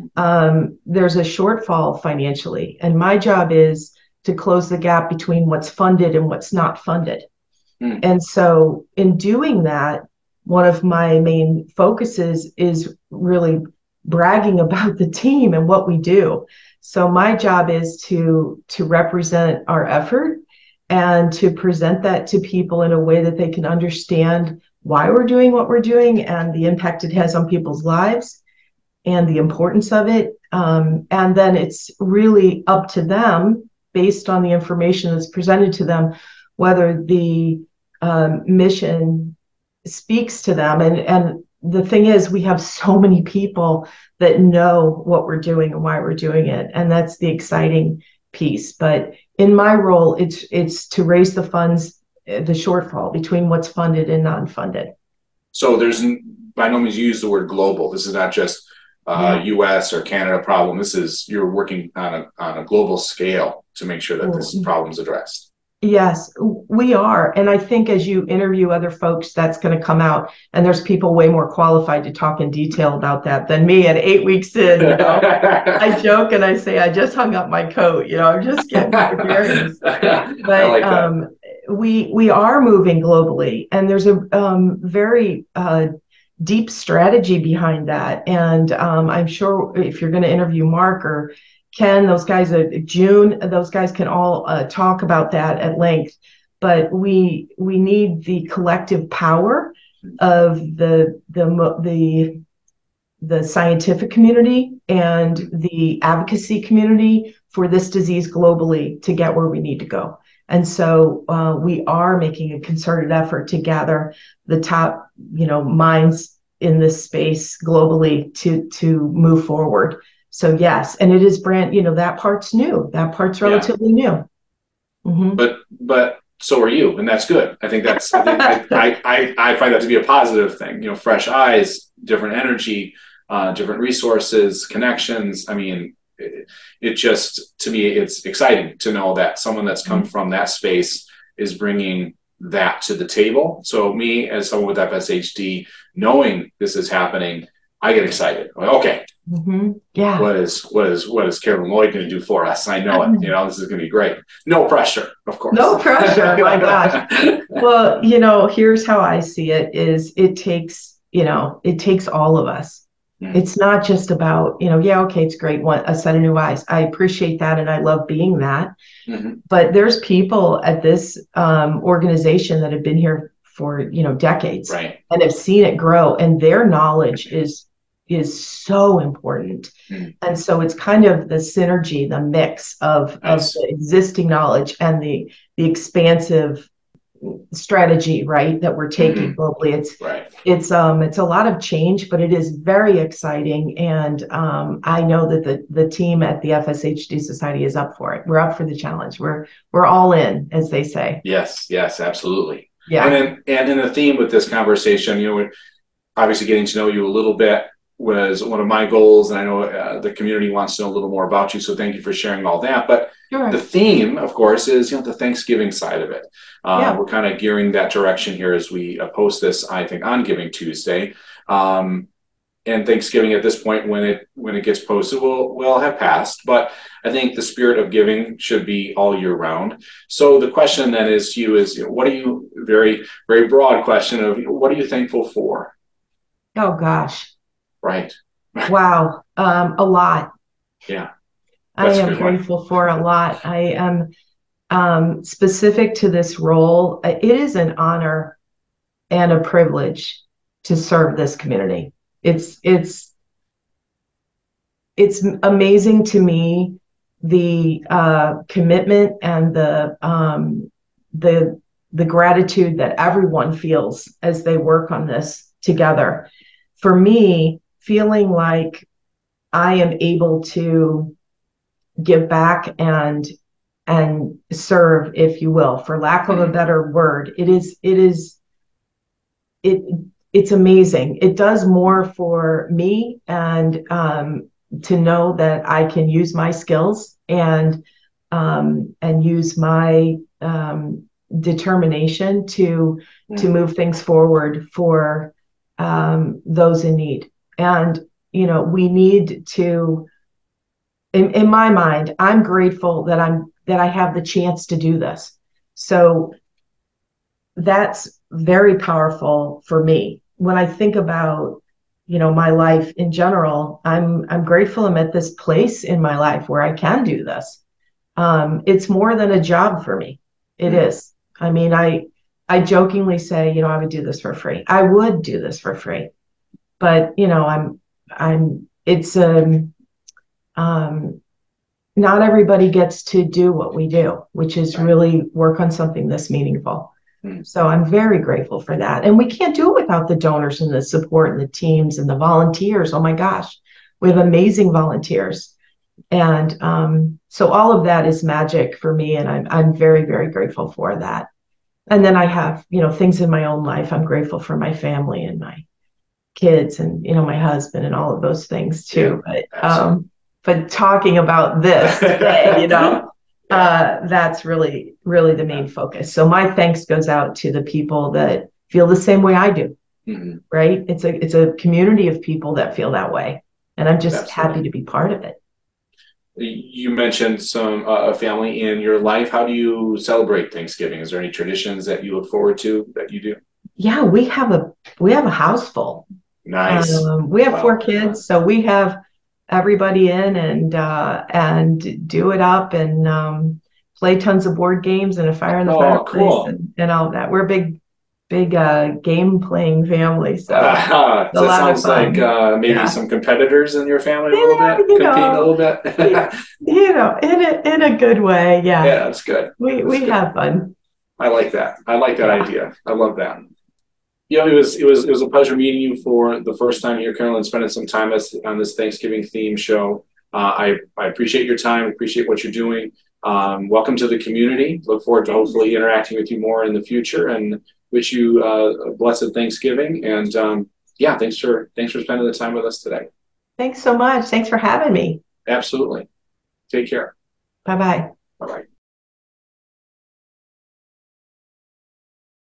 um, there's a shortfall financially. And my job is to close the gap between what's funded and what's not funded. Mm. And so in doing that, one of my main focuses is really bragging about the team and what we do. So my job is to to represent our effort and to present that to people in a way that they can understand why we're doing what we're doing and the impact it has on people's lives and the importance of it. Um, and then it's really up to them, based on the information that's presented to them, whether the um, mission speaks to them. And, and the thing is, we have so many people that know what we're doing and why we're doing it. And that's the exciting piece. But in my role, it's it's to raise the funds, the shortfall between what's funded and non-funded. So there's by no means you use the word global. This is not just uh, yeah. U S or Canada problem. This is, you're working on a on a global scale to make sure that this problem is addressed. Yes, we are. And I think as you interview other folks, that's going to come out. And there's people way more qualified to talk in detail about that than me at eight weeks in. You know? I joke and I say, I just hung up my coat. You know, I'm just getting curious. But I like that. Um, we, we are moving globally. And there's a um, very uh, deep strategy behind that. And um, I'm sure if you're going to interview Mark or Ken, those guys, uh, June, those guys can all uh, talk about that at length. But we we need the collective power of the the the the scientific community and the advocacy community for this disease globally to get where we need to go. And so uh, we are making a concerted effort to gather the top, you know, minds in this space globally to to move forward. So yes, and it is brand, you know, that part's new. That part's relatively yeah. new. Mm-hmm. But but so are you, and that's good. I think that's I, think I, I I find that to be a positive thing. You know, fresh eyes, different energy, uh, different resources, connections. I mean, it, it just to me it's exciting to know that someone that's come mm-hmm. from that space is bringing that to the table. So me, as someone with F S H D, knowing this is happening, I get excited. I'm like, okay, Mm-hmm. Yeah. what is what is what is Carolyn Lloyd going to do for us? I know it. You know, this is going to be great. No pressure, of course. No pressure. My gosh. Well, you know, here's how I see it: is it takes, you know, it takes all of us. Mm-hmm. It's not just about, you know, yeah, okay, it's great, one a set of new eyes. I appreciate that, and I love being that. Mm-hmm. But there's people at this um, organization that have been here for, you know, decades, right, and have seen it grow, and their knowledge is is so important. Mm. And so it's kind of the synergy, the mix of, nice. of the existing knowledge and the the expansive strategy, right, that we're taking mm-hmm. globally. It's right. it's um it's a lot of change, but it is very exciting. And um, I know that the the team at the F S H D Society is up for it. We're up for the challenge. We're we're all in, as they say. Yes, yes, absolutely. Yeah. And then, and in the theme with this conversation, you know, we're obviously getting to know you a little bit was one of my goals, and I know uh, the community wants to know a little more about you, so thank you for sharing all that. But sure. The theme, of course, is, you know, the Thanksgiving side of it. Uh, yeah. We're kind of gearing that direction here as we uh, post this, I think, on Giving Tuesday. Um, and Thanksgiving at this point, when it when it gets posted, will will have passed. But I think the spirit of giving should be all year round. So the question then is to you is, you know, what are you, very, very broad question of, you know, what are you thankful for? Oh, gosh. Right. Wow. Um, a lot. Yeah. I am grateful one. for a lot. I am um, specific to this role. It is an honor and a privilege to serve this community. It's, it's, it's amazing to me, the uh, commitment and the, um, the, the gratitude that everyone feels as they work on this together. For me, feeling like I am able to give back and and serve, if you will, for lack of a better word, it is it is it it's amazing. It does more for me, and um, to know that I can use my skills and um, and use my um, determination to yeah. to move things forward for um, those in need. And, you know, we need to, in, in my mind, I'm grateful that I'm, that I have the chance to do this. So that's very powerful for me. When I think about, you know, my life in general, I'm, I'm grateful I'm at this place in my life where I can do this. Um, it's more than a job for me. It mm-hmm. is. I mean, I, I jokingly say, you know, I would do this for free. I would do this for free. But, you know, I'm, I'm, it's, um, um, not everybody gets to do what we do, which is really work on something this meaningful. Mm. So I'm very grateful for that. And we can't do it without the donors and the support and the teams and the volunteers. Oh my gosh, we have amazing volunteers. And um, so all of that is magic for me. And I'm, I'm very, very grateful for that. And then I have, you know, things in my own life. I'm grateful for my family and my kids and, you know, my husband and all of those things too. Yeah, but, um, but talking about this today, you know, uh, that's really, really the main focus. So my thanks goes out to the people that feel the same way I do, mm-hmm. right? It's a, it's a community of people that feel that way. And I'm just Absolutely. happy to be part of it. You mentioned some uh, family in your life. How do you celebrate Thanksgiving? Is there any traditions that you look forward to that you do? Yeah, we have a we have a house full. Nice. Um, we have wow. four kids, so we have everybody in and uh, and do it up and um, play tons of board games and a fire in the oh, fireplace cool. and, and all that. We're a big big uh, game playing family. So uh, that sounds like uh, maybe yeah. some competitors in your family a little yeah, bit, you compete know, a little bit. you know, in a in a good way. Yeah, yeah, that's good. We that's we good. have fun. I like that. I like that yeah. idea. I love that. You know, it was it was it was a pleasure meeting you for the first time here, Carolyn, spending some time as, on this Thanksgiving theme show. Uh, I I appreciate your time. Appreciate what you're doing. Um, welcome to the community. Look forward to hopefully interacting with you more in the future, and wish you uh, a blessed Thanksgiving. And um, yeah, thanks for thanks for spending the time with us today. Thanks so much. Thanks for having me. Absolutely. Take care. Bye bye. Bye bye.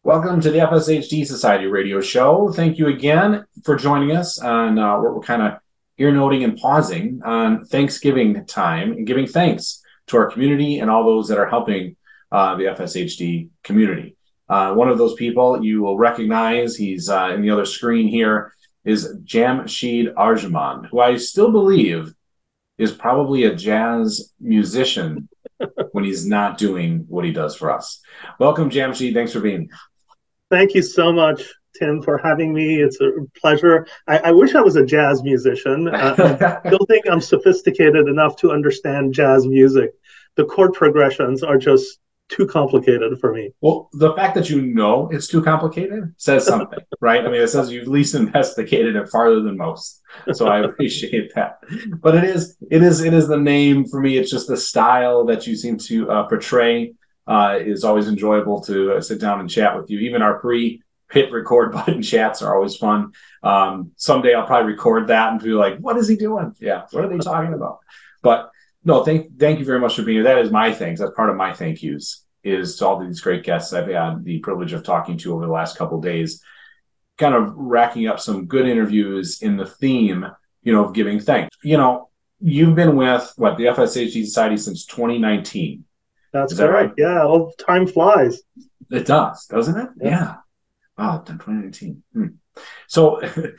Welcome to the F S H D Society radio show. Thank you again for joining us on uh, what we're kind of ear noting and pausing on Thanksgiving time and giving thanks to our community and all those that are helping uh, the F S H D community. Uh, one of those people you will recognize, he's uh, in the other screen here, is Jamshid Arjman, who I still believe is probably a jazz musician when he's not doing what he does for us. Welcome, Jamshid. Thanks for being here. Thank you so much, Tim, for having me. It's a pleasure. I, I wish I was a jazz musician. Uh, I don't think I'm sophisticated enough to understand jazz music. The chord progressions are just too complicated for me. Well, the fact that you know it's too complicated says something, right? I mean, it says you've at least investigated it farther than most. So I appreciate that. But it is, it is, it is the name for me. It's just the style that you seem to uh, portray uh, is always enjoyable to uh, sit down and chat with you. Even our pre-hit record button chats are always fun. Um, someday I'll probably record that and be like, what is he doing? Yeah, what are they talking about? But no, thank thank you very much for being here. That is my thanks. That's part of my thank yous, is to all these great guests I've had the privilege of talking to over the last couple of days, kind of racking up some good interviews in the theme, you know, of giving thanks. You know, you've been with, what, the F S H D Society since twenty nineteen. That's is that correct. right? Yeah, all time flies. It does, doesn't it? Yeah. yeah. Wow, twenty nineteen. Hmm. So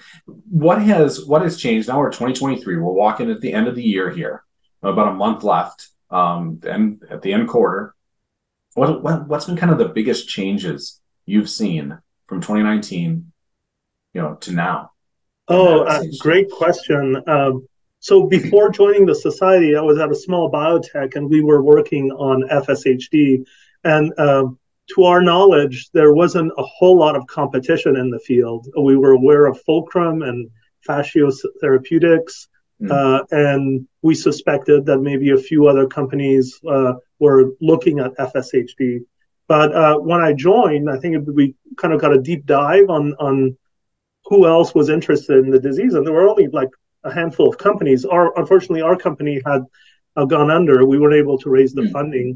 what has what has changed? Now we're twenty twenty-three. We're walking at the end of the year here. About a month left, um, and at the end quarter. What, what what's been kind of the biggest changes you've seen from twenty nineteen, you know, to now? Oh, uh, great question. Um, so before joining the society, I was at a small biotech, and we were working on F S H D. And uh, to our knowledge, there wasn't a whole lot of competition in the field. We were aware of Fulcrum and Fascio Therapeutics. Uh, and we suspected that maybe a few other companies uh, were looking at F S H D. But uh, when I joined, I think we kind of got a deep dive on, on who else was interested in the disease. And there were only like a handful of companies. Our, unfortunately, our company had uh, gone under. We weren't able to raise the funding.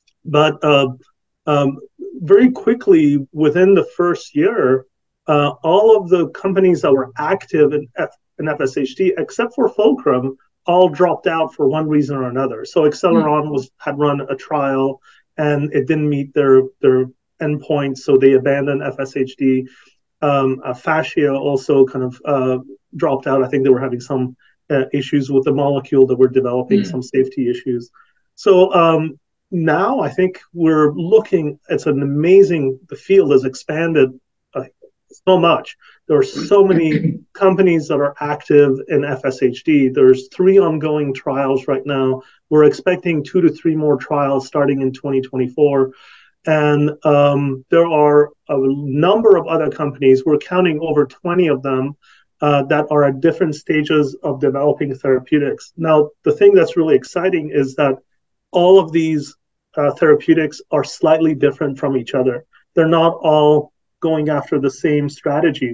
But uh, um, very quickly, within the first year, uh, all of the companies that were active in F in F S H D, except for Fulcrum, all dropped out for one reason or another. So Acceleron was had run a trial and it didn't meet their their endpoints, so they abandoned F S H D. Um, uh, Fascia also kind of uh, dropped out. I think they were having some uh, issues with the molecule that we're developing, mm. some safety issues. So um, now I think we're looking. It's an amazing. The field has expanded uh, so much. There are so many companies that are active in F S H D. There's three ongoing trials right now. We're expecting two to three more trials starting in twenty twenty-four. And um, there are a number of other companies, we're counting over twenty of them, uh, that are at different stages of developing therapeutics. Now, the thing that's really exciting is that all of these uh, therapeutics are slightly different from each other. They're not all going after the same strategy.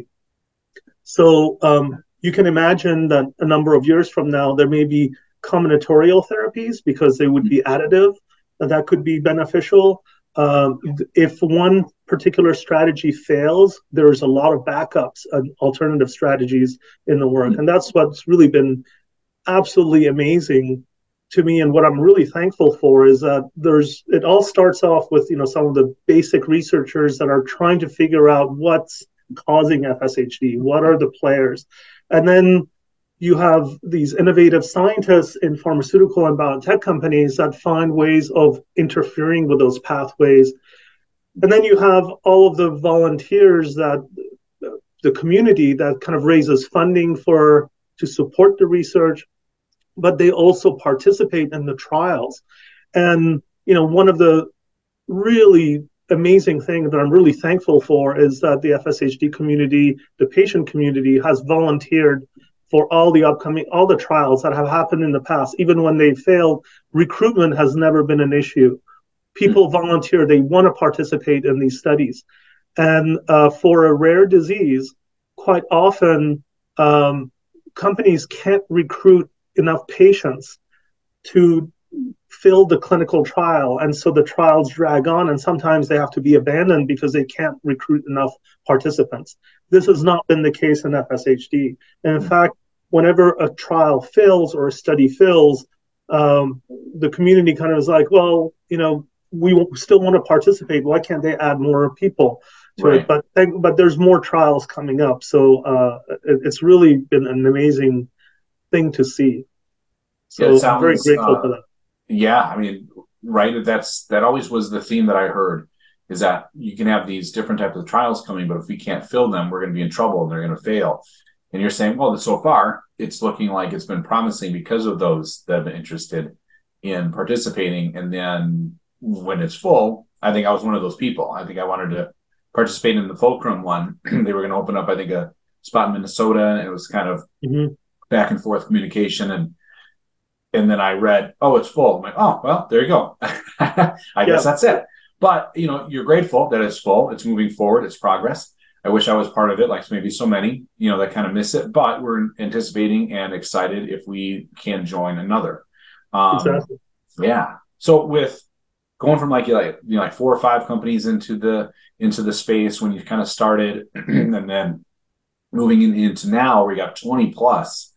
So um, you can imagine that a number of years from now, there may be combinatorial therapies because they would be additive. That could be beneficial. Um, if one particular strategy fails, there's a lot of backups and alternative strategies in the work. And that's what's really been absolutely amazing to me. And what I'm really thankful for is that there's, it all starts off with, you know, some of the basic researchers that are trying to figure out what's causing F S H D, what are the players? And then you have these innovative scientists in pharmaceutical and biotech companies that find ways of interfering with those pathways. And then you have all of the volunteers that the community that kind of raises funding for to support the research, but they also participate in the trials. And, you know, one of the really amazing things that I'm really thankful for is that the F S H D community, the patient community, has volunteered for all the upcoming, all the trials that have happened in the past. Even when they failed, recruitment has never been an issue. People volunteer, they want to participate in these studies. And uh, for a rare disease, quite often companies can't recruit enough patients to fill the clinical trial. And so the trials drag on, and sometimes they have to be abandoned because they can't recruit enough participants. This has not been the case in F S H D. And in fact, whenever a trial fills or a study fills, um, the community kind of is like, well, you know, we still want to participate. Why can't they add more people to Right. it? But but there's more trials coming up. So uh, it, it's really been an amazing thing to see. So Yeah, it I'm very sounds, grateful uh, for that. Yeah, I mean, right. That's that always was the theme that I heard, is that you can have these different types of trials coming, but if we can't fill them, we're going to be in trouble and they're going to fail. And you're saying, well, so far it's looking like it's been promising because of those that have been interested in participating. And then when it's full, I think I was one of those people. I think I wanted to participate in the Fulcrum one. They were going to open up, I think, a spot in Minnesota, and it was kind of Mm-hmm. back and forth communication. And And then I read, oh, it's full. I'm like, oh, well, there you go. I Yeah. guess that's it. But, you know, you're grateful that it's full. It's moving forward. It's progress. I wish I was part of it, like maybe so many, you know, that kind of miss it. But we're anticipating and excited if we can join another. Um, Exactly. Yeah. So with going from like, like, you know, like four or five companies into the into the space when you kind of started, and then moving in, into now where you got twenty plus.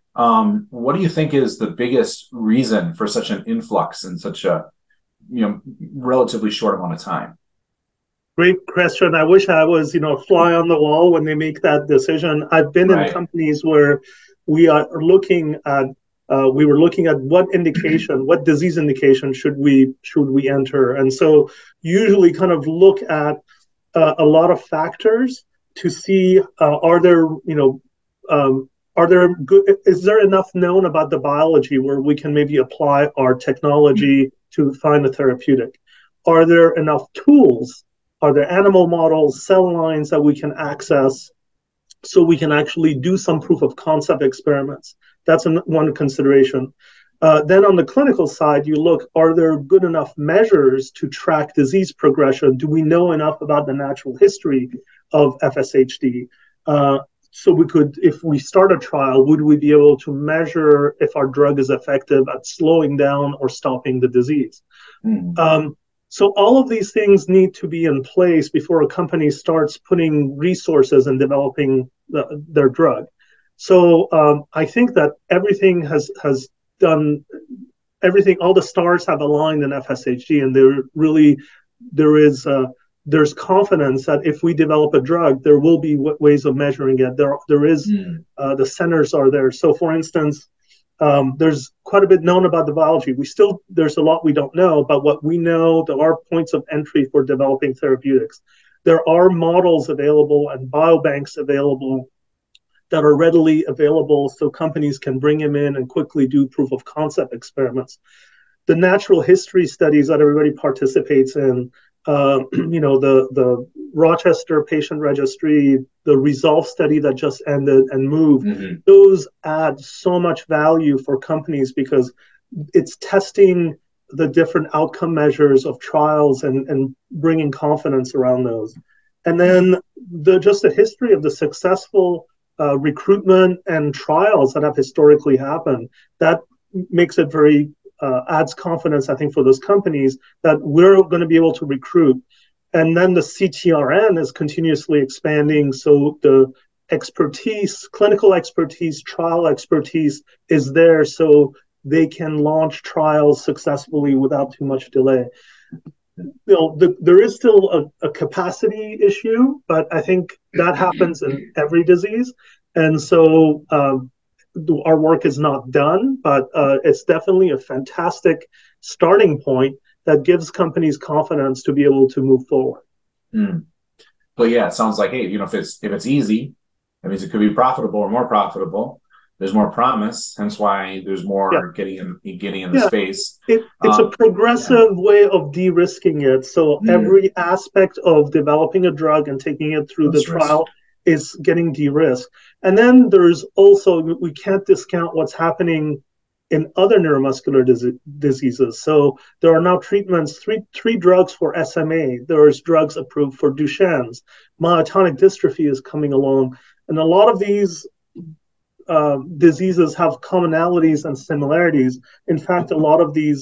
Um, what do you think is the biggest reason for such an influx in such a, you know, relatively short amount of time? Great question. I wish I was, you know, a fly on the wall when they make that decision. I've been Right. in companies where we are looking at, uh, we were looking at what indication, what disease indication should we should we enter, and so usually kind of look at uh, a lot of factors to see uh, are there, you know. Um, Are there good? Is there enough known about the biology where we can maybe apply our technology to find a therapeutic? Are there enough tools? Are there animal models, cell lines that we can access so we can actually do some proof of concept experiments? That's an, one consideration. Uh, then on the clinical side, you look, are there good enough measures to track disease progression? Do we know enough about the natural history of F S H D? Uh, So we could, if we start a trial, would we be able to measure if our drug is effective at slowing down or stopping the disease? Mm. Um, so all of these things need to be in place before a company starts putting resources in developing the, their drug. So um, I think that everything has has done, everything, all the stars have aligned in F S H D, and there really, there is uh, there's confidence that if we develop a drug, there will be w- ways of measuring it. There, there is, Mm. uh, the centers are there. So for instance, um, there's quite a bit known about the biology. We still, there's a lot we don't know, but what we know, there are points of entry for developing therapeutics. There are models available and biobanks available that are readily available so companies can bring them in and quickly do proof of concept experiments. The natural history studies that everybody participates in, uh, you know, the, the Rochester patient registry, the Resolve study that just ended, and MOVE, Mm-hmm. those add so much value for companies because it's testing the different outcome measures of trials and, and bringing confidence around those. And then the just the history of the successful uh, recruitment and trials that have historically happened, that makes it very Uh, adds confidence, I think, for those companies that we're going to be able to recruit. And then the C T R N is continuously expanding. So the expertise, clinical expertise, trial expertise is there so they can launch trials successfully without too much delay. You know, the, there is still a, a capacity issue, but I think that happens in every disease. And so, um, our work is not done, but uh, it's definitely a fantastic starting point that gives companies confidence to be able to move forward. Mm. But yeah, it sounds like, hey, you know, if it's if it's easy, that means it could be profitable or more profitable. There's more promise, hence why there's more Yeah. getting in getting in the Yeah. space. It, it's Um, a progressive yeah. way of de-risking it. So Mm. every aspect of developing a drug and taking it through That's the trial is getting de-risked. And then there's also, we can't discount what's happening in other neuromuscular dis- diseases. So there are now treatments, three three drugs for S M A. There's drugs approved for Duchenne's. Myotonic dystrophy is coming along. And a lot of these uh, diseases have commonalities and similarities. In fact, a lot of these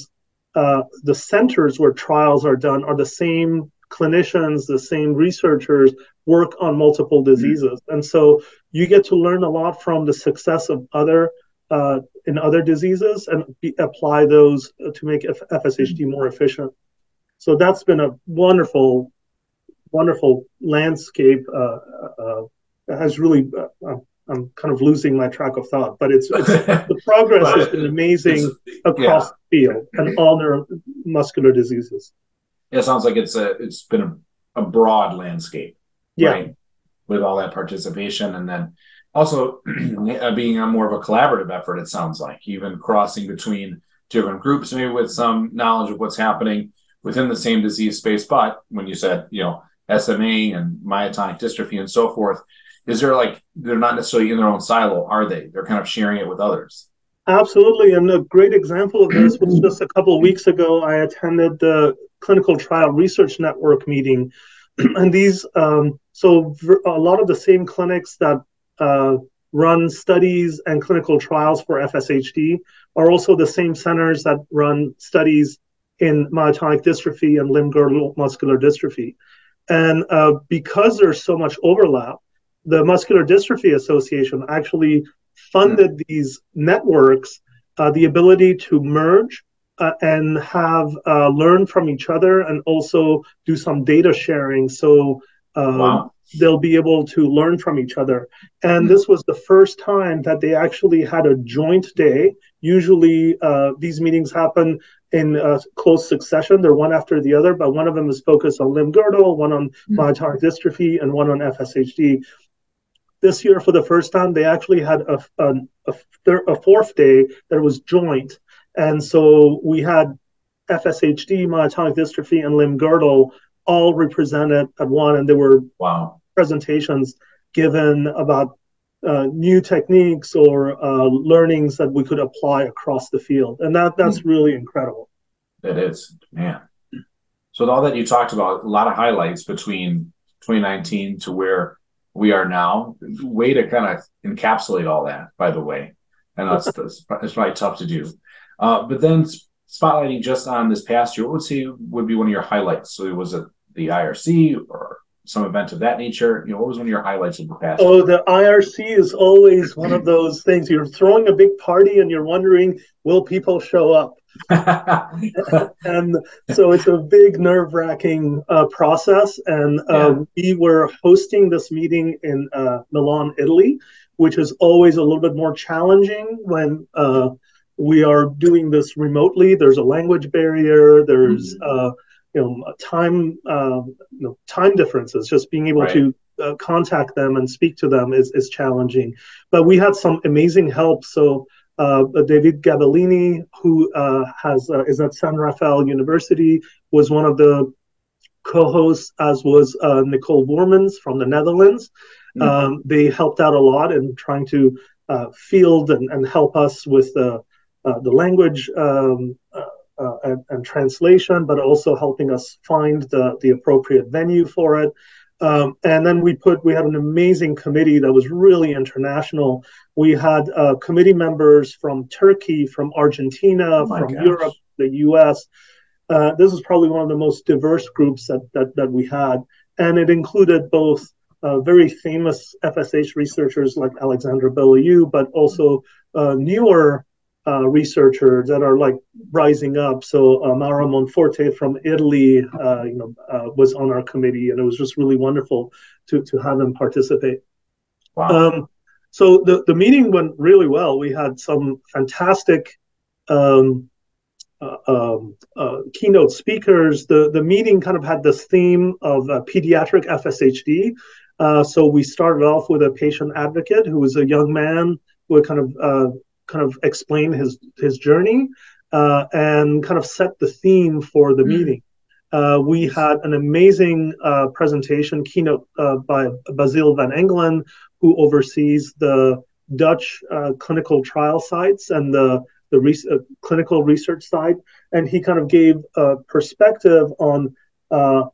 uh, the centers where trials are done are the same clinicians, the same researchers work on multiple diseases. Mm-hmm. And so you get to learn a lot from the success of other uh, in other diseases and be, apply those to make F- FSHD more efficient. So that's been a wonderful, wonderful landscape. Uh, uh, has really, uh, I'm kind of losing my track of thought, but it's, it's the progress has been amazing across yeah. the field and all neuromuscular diseases. It sounds like it's a it's been a, a broad landscape, yeah. right? With all that participation, and then also being a more of a collaborative effort. It sounds like even crossing between different groups, maybe with some knowledge of what's happening within the same disease space. But when you said, you know, S M A and myotonic dystrophy and so forth, is there like they're not necessarily in their own silo, are they? They're kind of sharing it with others. Absolutely, and a great example of this was just a couple of weeks ago. I attended the Clinical Trial Research Network meeting, and these um, so a lot of the same clinics that uh, run studies and clinical trials for F S H D are also the same centers that run studies in myotonic dystrophy and limb-girdle muscular dystrophy. And uh, because there's so much overlap, the Muscular Dystrophy Association actually funded mm. these networks uh, the ability to merge uh, and have uh, learn from each other and also do some data sharing. So uh, wow. they'll be able to learn from each other. And mm. this was the first time that they actually had a joint day. Usually uh, these meetings happen in uh, close succession. They're one after the other, but one of them is focused on limb-girdle, one on mm. myotonic dystrophy, and one on F S H D. This year, for the first time, they actually had a, a, a, thir- a fourth day that was joint. And so we had F S H D, myotonic dystrophy, and limb-girdle all represented at one. And there were wow. presentations given about uh, new techniques or uh, learnings that we could apply across the field. And that that's mm. really incredible. It is, man. So with all that you talked about, a lot of highlights between twenty nineteen to where we are now. Way to kind of encapsulate all that, by the way. And that's, that's it's probably tough to do. Uh, but then spotlighting just on this past year, what would say would be one of your highlights? So was it the I R C or some event of that nature? You know, what was one of your highlights of the past Oh, year? the I R C is always one of those things. You're throwing a big party and you're wondering, will people show up? And so it's a big nerve-wracking uh, process. And uh, yeah. we were hosting this meeting in uh, Milan, Italy, which is always a little bit more challenging when uh, we are doing this remotely. There's a language barrier. There's mm-hmm. uh, you know time uh, you know time differences. Just being able right. to uh, contact them and speak to them is is challenging. But we had some amazing help. So. Uh, David Gabellini, who uh, has uh, is at San Rafael University, was one of the co-hosts, as was uh, Nicole Boermans from the Netherlands. Mm-hmm. Um, they helped out a lot in trying to uh, field and, and help us with the uh, the language um, uh, uh, and, and translation, but also helping us find the the appropriate venue for it. Um, and then we put, we had an amazing committee that was really international. We had uh, committee members from Turkey, from Argentina, oh from gosh. Europe, the U S. Uh, this is probably one of the most diverse groups that that, that we had. And it included both uh, very famous F S H researchers like Alexandra Belliou, but also uh, newer Uh, researchers that are like rising up. So uh, Mauro Monforte from Italy, uh, you know, uh, was on our committee, and it was just really wonderful to to have them participate. Wow. Um, so the the meeting went really well. We had some fantastic um, uh, um, uh, keynote speakers. The the meeting kind of had this theme of uh, pediatric F S H D. Uh, so we started off with a patient advocate who was a young man who had kind of uh, kind of explain his his journey uh, and kind of set the theme for the mm. meeting. Uh, we had an amazing uh, presentation, keynote uh, by Basile van Engelen, who oversees the Dutch uh, clinical trial sites and the, the re- uh, clinical research side. And he kind of gave a perspective on uh,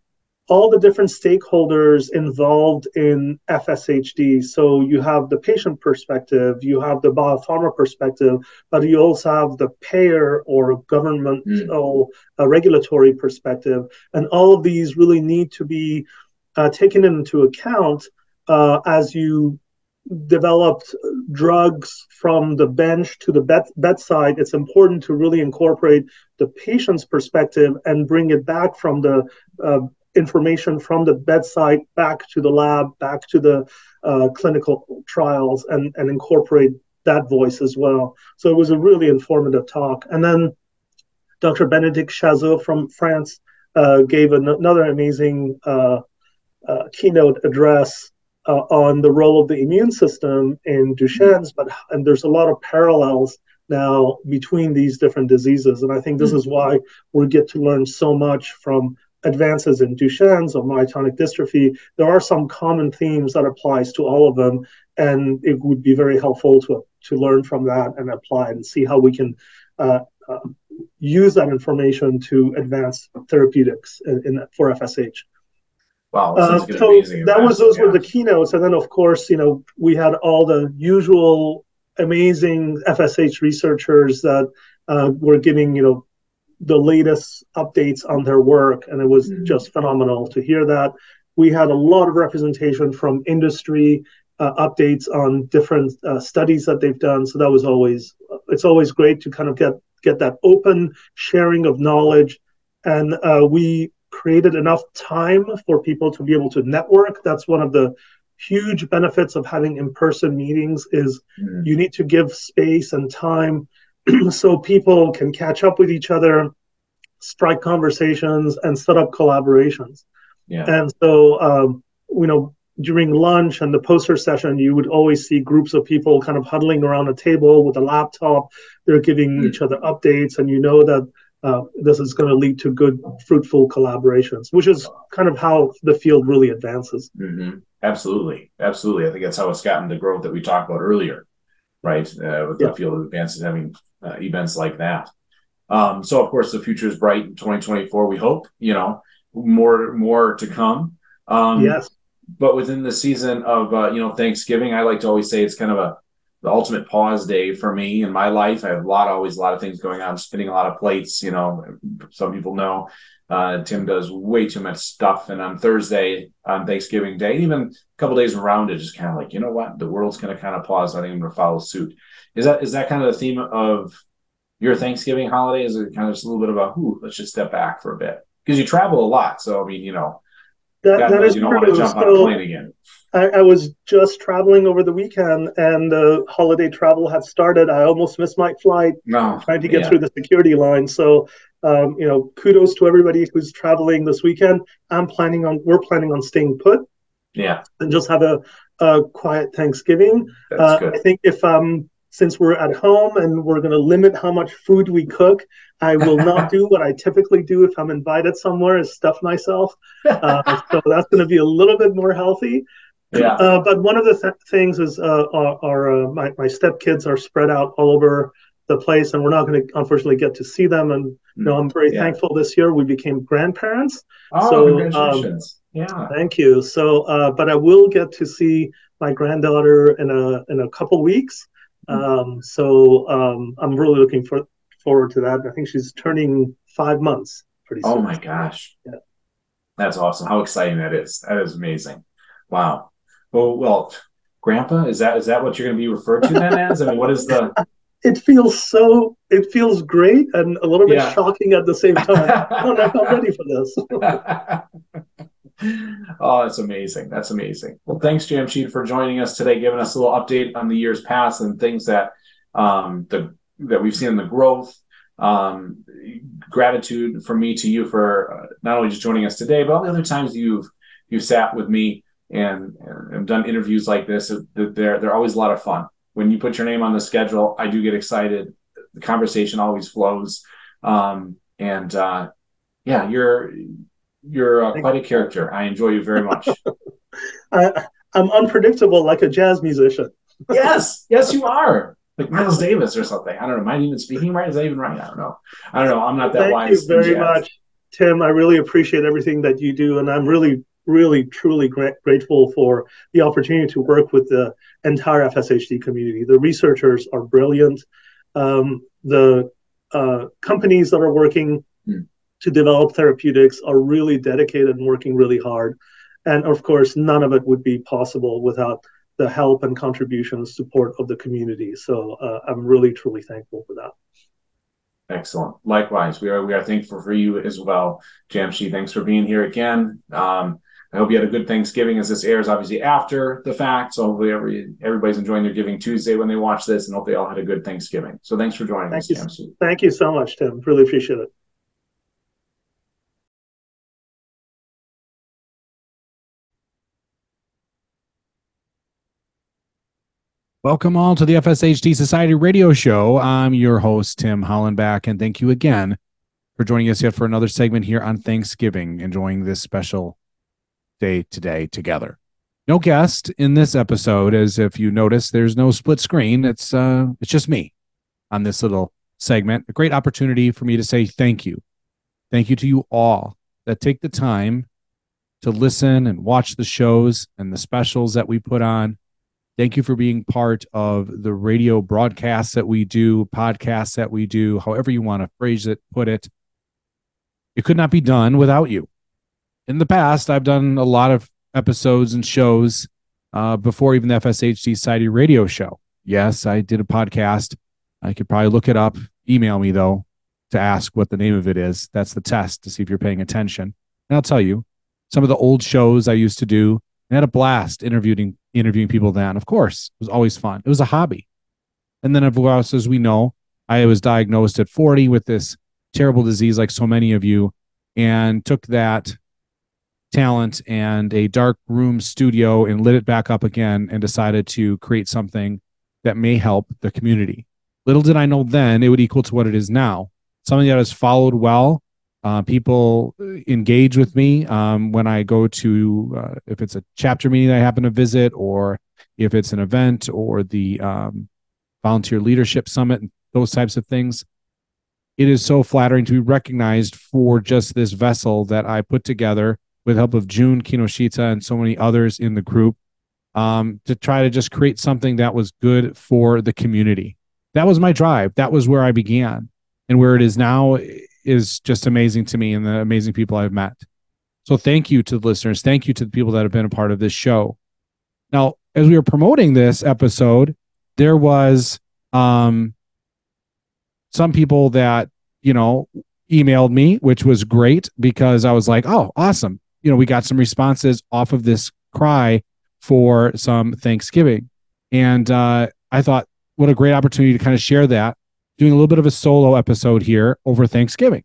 all the different stakeholders involved in F S H D. So you have the patient perspective, you have the biopharma perspective, but you also have the payer or governmental mm. uh, regulatory perspective. And all of these really need to be uh, taken into account uh, as you developed drugs from the bench to the bed, bedside. It's important to really incorporate the patient's perspective and bring it back from the uh, information from the bedside back to the lab, back to the uh, clinical trials, and, and incorporate that voice as well. So it was a really informative talk. And then Doctor Bénédicte Chazot from France uh, gave an- another amazing uh, uh, keynote address uh, on the role of the immune system in Duchenne's, but and there's a lot of parallels now between these different diseases. And I think this is why we get to learn so much from advances in Duchenne's or myotonic dystrophy. There are some common themes that applies to all of them, and it would be very helpful to to learn from that and apply and see how we can uh, uh, use that information to advance therapeutics in, in for F S H. Wow, uh, so that was those yeah. were the keynotes, and then of course, you know, we had all the usual amazing F S H researchers that uh, were giving, you know, the latest updates on their work, and it was mm-hmm. just phenomenal to hear that. We had a lot of representation from industry, uh, updates on different uh, studies that they've done. So that was always, it's always great to kind of get get that open sharing of knowledge, and uh, we created enough time for people to be able to network. That's one of the huge benefits of having in-person meetings is mm-hmm. you need to give space and time so people can catch up with each other, strike conversations, and set up collaborations. Yeah. And so, um, you know, during lunch and the poster session, you would always see groups of people kind of huddling around a table with a laptop. They're giving mm-hmm. each other updates, and you know that uh, this is going to lead to good, fruitful collaborations, which is kind of how the field really advances. Mm-hmm. Absolutely. Absolutely. I think that's how it's gotten the growth that we talked about earlier, right? Uh, with yeah. the field of advances having uh, events like that. Um, so, of course, the future is bright in twenty twenty-four. We hope, you know, more more to come. Um, yes. But within the season of, uh, you know, Thanksgiving, I like to always say it's kind of a the ultimate pause day for me in my life. I have a lot, always a lot of things going on, spinning a lot of plates. You know, some people know uh, Tim does way too much stuff. And on Thursday, on Thanksgiving Day, even a couple days around it, just kind of like, you know what, the world's going to kind of pause. I think I'm going to follow suit. Is that is that kind of the theme of your Thanksgiving holiday? Is it kind of just a little bit of a, ooh, let's just step back for a bit? Because you travel a lot. So, I mean, you know, that, that knows, is you don't true. want to jump so, on a plane again. I, I was just traveling over the weekend, and the holiday travel had started. I almost missed my flight no, trying to get yeah. through the security line. So, um, you know, kudos to everybody who's traveling this weekend. I'm planning on, we're planning on staying put. Yeah. And just have a, a quiet Thanksgiving. That's uh, good. I think if um since we're at home and we're going to limit how much food we cook, I will not do what I typically do if I'm invited somewhere, is stuff myself. Uh, so that's going to be a little bit more healthy. Yeah. Uh, but one of the th- things is uh, our, our uh, my, my stepkids are spread out all over the place, and we're not going to unfortunately get to see them. And you know, I'm very yeah. thankful this year we became grandparents. Oh, so, congratulations. Um, yeah. Thank you. So, uh, but I will get to see my granddaughter in a in a couple weeks. Um, so um, I'm really looking for, forward to that. I think she's turning five months pretty soon. Oh my gosh. Yeah. That's awesome. How exciting that is. That is amazing. Wow. Well, well, Grandpa, is that is that what you're going to be referred to then as? I mean, what is the... It feels so, it feels great and a little bit yeah. shocking at the same time. Oh, no, I'm ready for this. Oh, that's amazing. That's amazing. Well, thanks, Jamshid, for joining us today, giving us a little update on the years past and things that um, the that we've seen in the growth. Um, gratitude from me to you for uh, not only just joining us today, but all the other times you've you've sat with me and, and done interviews like this. They're they're always a lot of fun. When you put your name on the schedule, I do get excited. The conversation always flows, um, and uh, yeah, you're. You're uh, quite a character. I enjoy you very much. I, I'm unpredictable like a jazz musician. Yes. Yes, you are. Like Miles Davis or something. I don't know. Am I even speaking right? Is that even right? I don't know. I don't know. I'm not that Thank wise. Thank you very much. Tim, I really appreciate everything that you do, and I'm really, really, truly gra- grateful for the opportunity to work with the entire F S H D community. The researchers are brilliant. Um, the uh, companies that are working mm. to develop therapeutics are really dedicated and working really hard. And of course, none of it would be possible without the help and contribution and support of the community. So uh, I'm really, truly thankful for that. Excellent. Likewise, we are we are thankful for you as well, Jamshi. Thanks for being here again. Um, I hope you had a good Thanksgiving, as this airs obviously after the fact. So hopefully every, everybody's enjoying their Giving Tuesday when they watch this, and hope they all had a good Thanksgiving. So thanks for joining thank us, you, Jamshi. Thank you so much, Tim. Really appreciate it. Welcome all to the F S H D Society radio show. I'm your host, Tim Hollenbach, and thank you again for joining us yet for another segment here on Thanksgiving, enjoying this special day today together. No guest in this episode, as if you notice, there's no split screen. It's uh, it's just me on this little segment. A great opportunity for me to say thank you. Thank you to you all that take the time to listen and watch the shows and the specials that we put on. Thank you for being part of the radio broadcasts that we do, podcasts that we do, however you want to phrase it, put it. It could not be done without you. In the past, I've done a lot of episodes and shows uh, before even the F S H D Society radio show. Yes, I did a podcast. I could probably look it up. Email me, though, to ask what the name of it is. That's the test to see if you're paying attention. And I'll tell you, some of the old shows I used to do, I had a blast interviewing interviewing people then. Of course, it was always fun. It was a hobby. And then, of course, as we know, I was diagnosed at forty with this terrible disease like so many of you, and took that talent and a dark room studio and lit it back up again and decided to create something that may help the community. Little did I know then it would equal to what it is now. Something that has followed well. Uh, people engage with me um, when I go to, uh, if it's a chapter meeting that I happen to visit, or if it's an event or the um, volunteer leadership summit and those types of things. It is so flattering to be recognized for just this vessel that I put together with the help of June Kinoshita and so many others in the group um, to try to just create something that was good for the community. That was my drive. That was where I began. And where it is now is just amazing to me and the amazing people I've met. So thank you to the listeners. Thank you to the people that have been a part of this show. Now, as we were promoting this episode, there was um, some people that, you know, emailed me, which was great because I was like, oh, awesome. You know, we got some responses off of this cry for some Thanksgiving. And uh, I thought, what a great opportunity to kind of share that, doing a little bit of a solo episode here over Thanksgiving.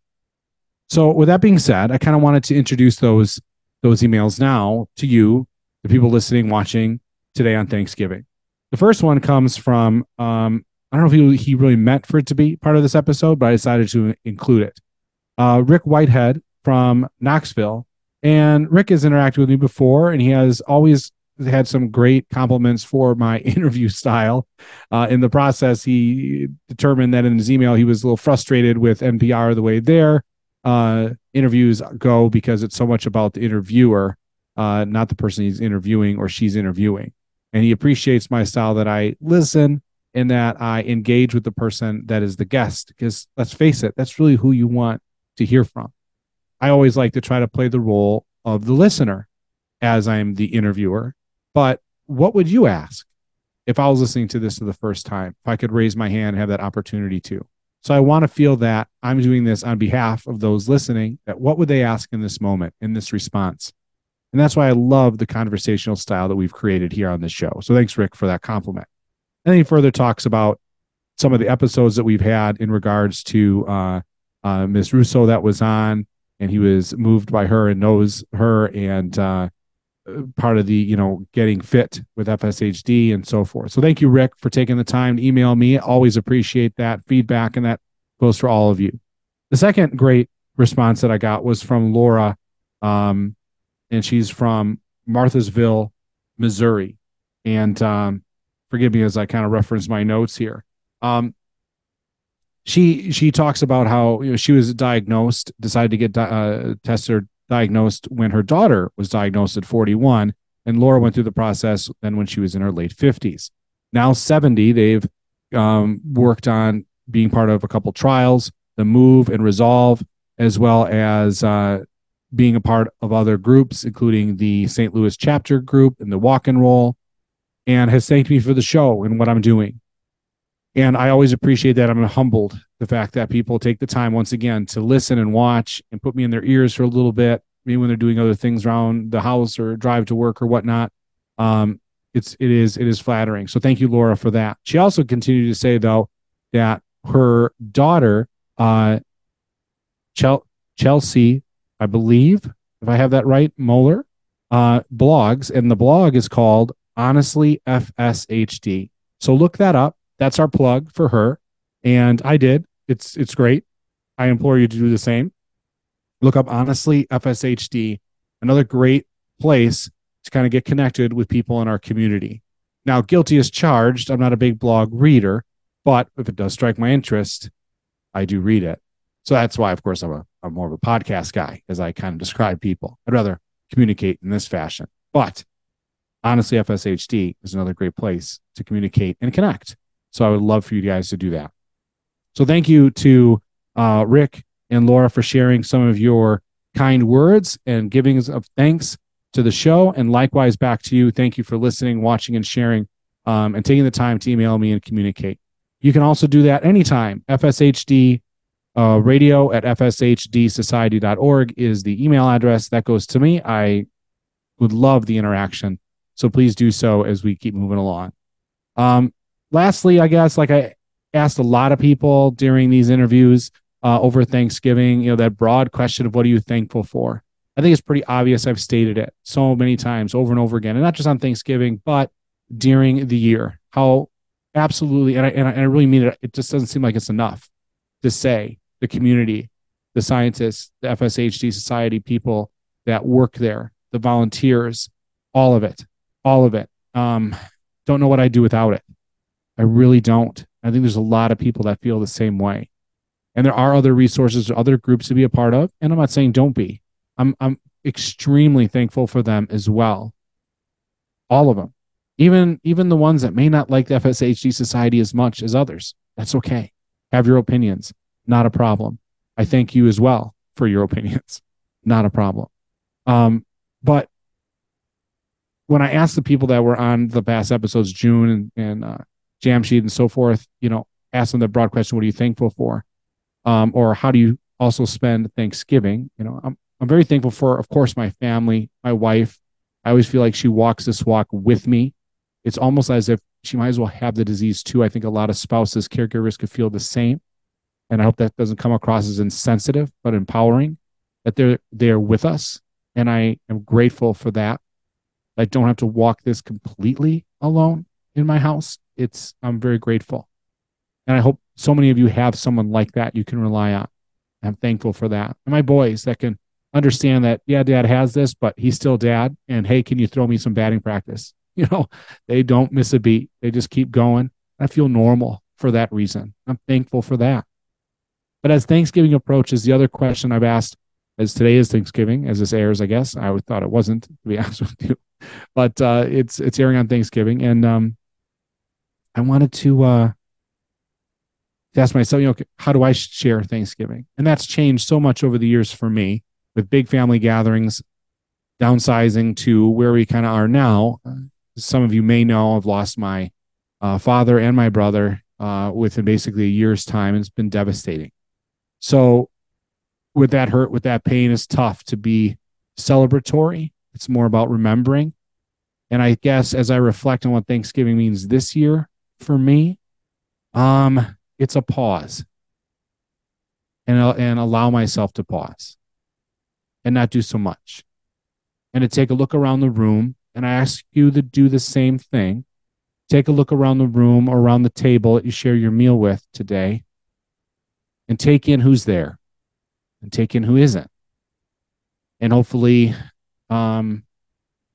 So with that being said, I kind of wanted to introduce those those emails now to you, the people listening, watching today on Thanksgiving. The first one comes from, um, I don't know if he, he really meant for it to be part of this episode, but I decided to include it. Uh, Rick Whitehead from Knoxville. And Rick has interacted with me before, and he has always had some great compliments for my interview style. Uh, in the process, he determined that in his email, he was a little frustrated with N P R the way their uh, interviews go, because it's so much about the interviewer, uh, not the person he's interviewing or she's interviewing. And he appreciates my style, that I listen and that I engage with the person that is the guest, because let's face it, that's really who you want to hear from. I always like to try to play the role of the listener as I'm the interviewer. But what would you ask if I was listening to this for the first time, if I could raise my hand and have that opportunity to? So I want to feel that I'm doing this on behalf of those listening, that what would they ask in this moment, in this response? And that's why I love the conversational style that we've created here on this show. So thanks, Rick, for that compliment. And he further talks about some of the episodes that we've had in regards to uh, uh, Miz Russo that was on, and he was moved by her and knows her, and uh, part of the, you know, getting fit with F S H D and so forth. So thank you, Rick, for taking the time to email me. Always appreciate that feedback, and that goes for all of you. The second great response that I got was from Laura, um, and she's from Marthasville, Missouri. And um, forgive me as I kind of reference my notes here. Um, she she talks about how, you know, she was diagnosed, decided to get uh, tested or diagnosed when her daughter was diagnosed at forty-one, and Laura went through the process then when she was in her late fifties. Now seventy, they've um, worked on being part of a couple trials, the MOVE and Resolve, as well as uh, being a part of other groups, including the Saint Louis chapter group and the Walk and Roll, and has thanked me for the show and what I'm doing. And I always appreciate that. I'm humbled the fact that people take the time once again to listen and watch and put me in their ears for a little bit, maybe when they're doing other things around the house or drive to work or whatnot. Um, it's it is it is flattering. So thank you, Laura, for that. She also continued to say, though, that her daughter, uh, Chel- Chelsea, I believe, if I have that right, Moeller, uh, blogs, and the blog is called Honestly F S H D. So look that up. That's our plug for her. And I did. It's it's great. I implore you to do the same. Look up Honestly F S H D, another great place to kind of get connected with people in our community. Now, guilty as charged. I'm not a big blog reader, but if it does strike my interest, I do read it. So that's why, of course, I'm, a, I'm more of a podcast guy, as I kind of describe people. I'd rather communicate in this fashion. But Honestly F S H D is another great place to communicate and connect. So I would love for you guys to do that. So thank you to uh, Rick and Laura for sharing some of your kind words and giving of thanks to the show. And likewise back to you. Thank you for listening, watching, and sharing, um, and taking the time to email me and communicate. You can also do that anytime. F S H D uh, radio at f s h d society dot org is the email address that goes to me. I would love the interaction. So please do so as we keep moving along. Um, lastly, I guess, like I asked a lot of people during these interviews uh, over Thanksgiving, you know, that broad question of what are you thankful for? I think it's pretty obvious. I've stated it so many times over and over again, and not just on Thanksgiving, but during the year. How absolutely, and I, and I, and I really mean it, it just doesn't seem like it's enough to say the community, the scientists, the F S H D Society people that work there, the volunteers, all of it, all of it. Um, don't know what I'd do without it. I really don't. I think there's a lot of people that feel the same way. And there are other resources, other groups to be a part of. And I'm not saying don't be. I'm I'm extremely thankful for them as well. All of them. Even, even the ones that may not like the F S H D Society as much as others. That's okay. Have your opinions. Not a problem. I thank you as well for your opinions. Not a problem. Um, but when I asked the people that were on the past episodes, June and, and uh, Jamsheed and so forth, you know, ask them the broad question, what are you thankful for? Um, or how do you also spend Thanksgiving? You know, I'm, I'm very thankful for, of course, my family, my wife. I always feel like she walks this walk with me. It's almost as if she might as well have the disease too. I think a lot of spouses, caregivers could feel the same. And I hope that doesn't come across as insensitive, but empowering, that they're, they're with us. And I am grateful for that. I don't have to walk this completely alone in my house. It's, I'm very grateful. And I hope so many of you have someone like that you can rely on. I'm thankful for that. And my boys that can understand that, yeah, dad has this, but he's still dad. And hey, can you throw me some batting practice? You know, they don't miss a beat. They just keep going. I feel normal for that reason. I'm thankful for that. But as Thanksgiving approaches, the other question I've asked, as today is Thanksgiving, as this airs, I guess. I thought it wasn't, to be honest with you. But uh, it's it's airing on Thanksgiving. And um, I wanted to, uh, to ask myself, you know, how do I share Thanksgiving? And that's changed so much over the years for me, with big family gatherings, downsizing to where we kind of are now. Some of you may know I've lost my uh, father and my brother uh, within basically a year's time. And it's been devastating. So with that hurt, with that pain, it's tough to be celebratory. It's more about remembering. And I guess as I reflect on what Thanksgiving means this year for me, um, it's a pause. And, and allow myself to pause and not do so much. And to take a look around the room. And I ask you to do the same thing. Take a look around the room or around the table that you share your meal with today. And take in who's there. And take in who isn't. And hopefully um,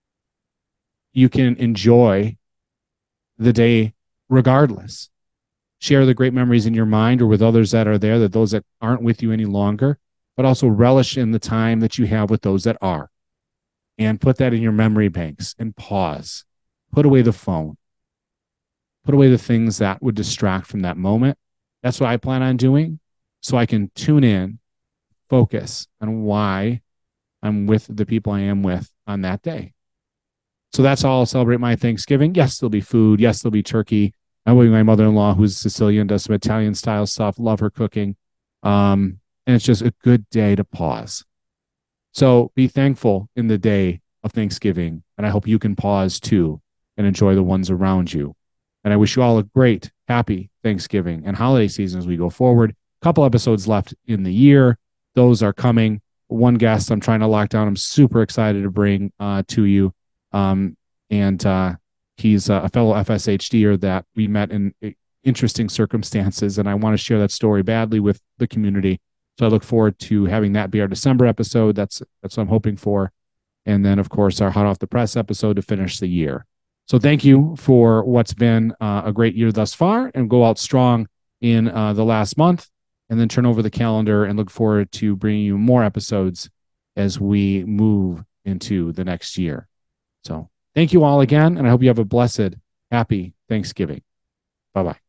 you can enjoy the day regardless. share the great memories in your mind or with others that are there, that those that aren't with you any longer, but also relish in the time that you have with those that are. And put that in your memory banks and pause. Put away the phone. Put away the things that would distract from that moment. That's what I plan on doing, so I can tune in, focus on why I'm with the people I am with on that day. So that's how I'll celebrate my Thanksgiving. Yes, there'll be food. Yes, there'll be turkey. I'm with my mother-in-law, who's Sicilian, does some Italian-style stuff. Love her cooking. Um, and it's just a good day to pause. So be thankful in the day of Thanksgiving, and I hope you can pause too and enjoy the ones around you. And I wish you all a great, happy Thanksgiving and holiday season as we go forward. A couple episodes left in the year. Those are coming. One guest I'm trying to lock down. I'm super excited to bring uh, to you. Um, and uh, he's a fellow F S H D er that we met in interesting circumstances, and I want to share that story badly with the community. So I look forward to having that be our December episode. That's that's what I'm hoping for. And then, of course, our Hot Off the Press episode to finish the year. So thank you for what's been uh, a great year thus far, and go out strong in uh, the last month, and then turn over the calendar and look forward to bringing you more episodes as we move into the next year. So thank you all again, and I hope you have a blessed, happy Thanksgiving. Bye-bye.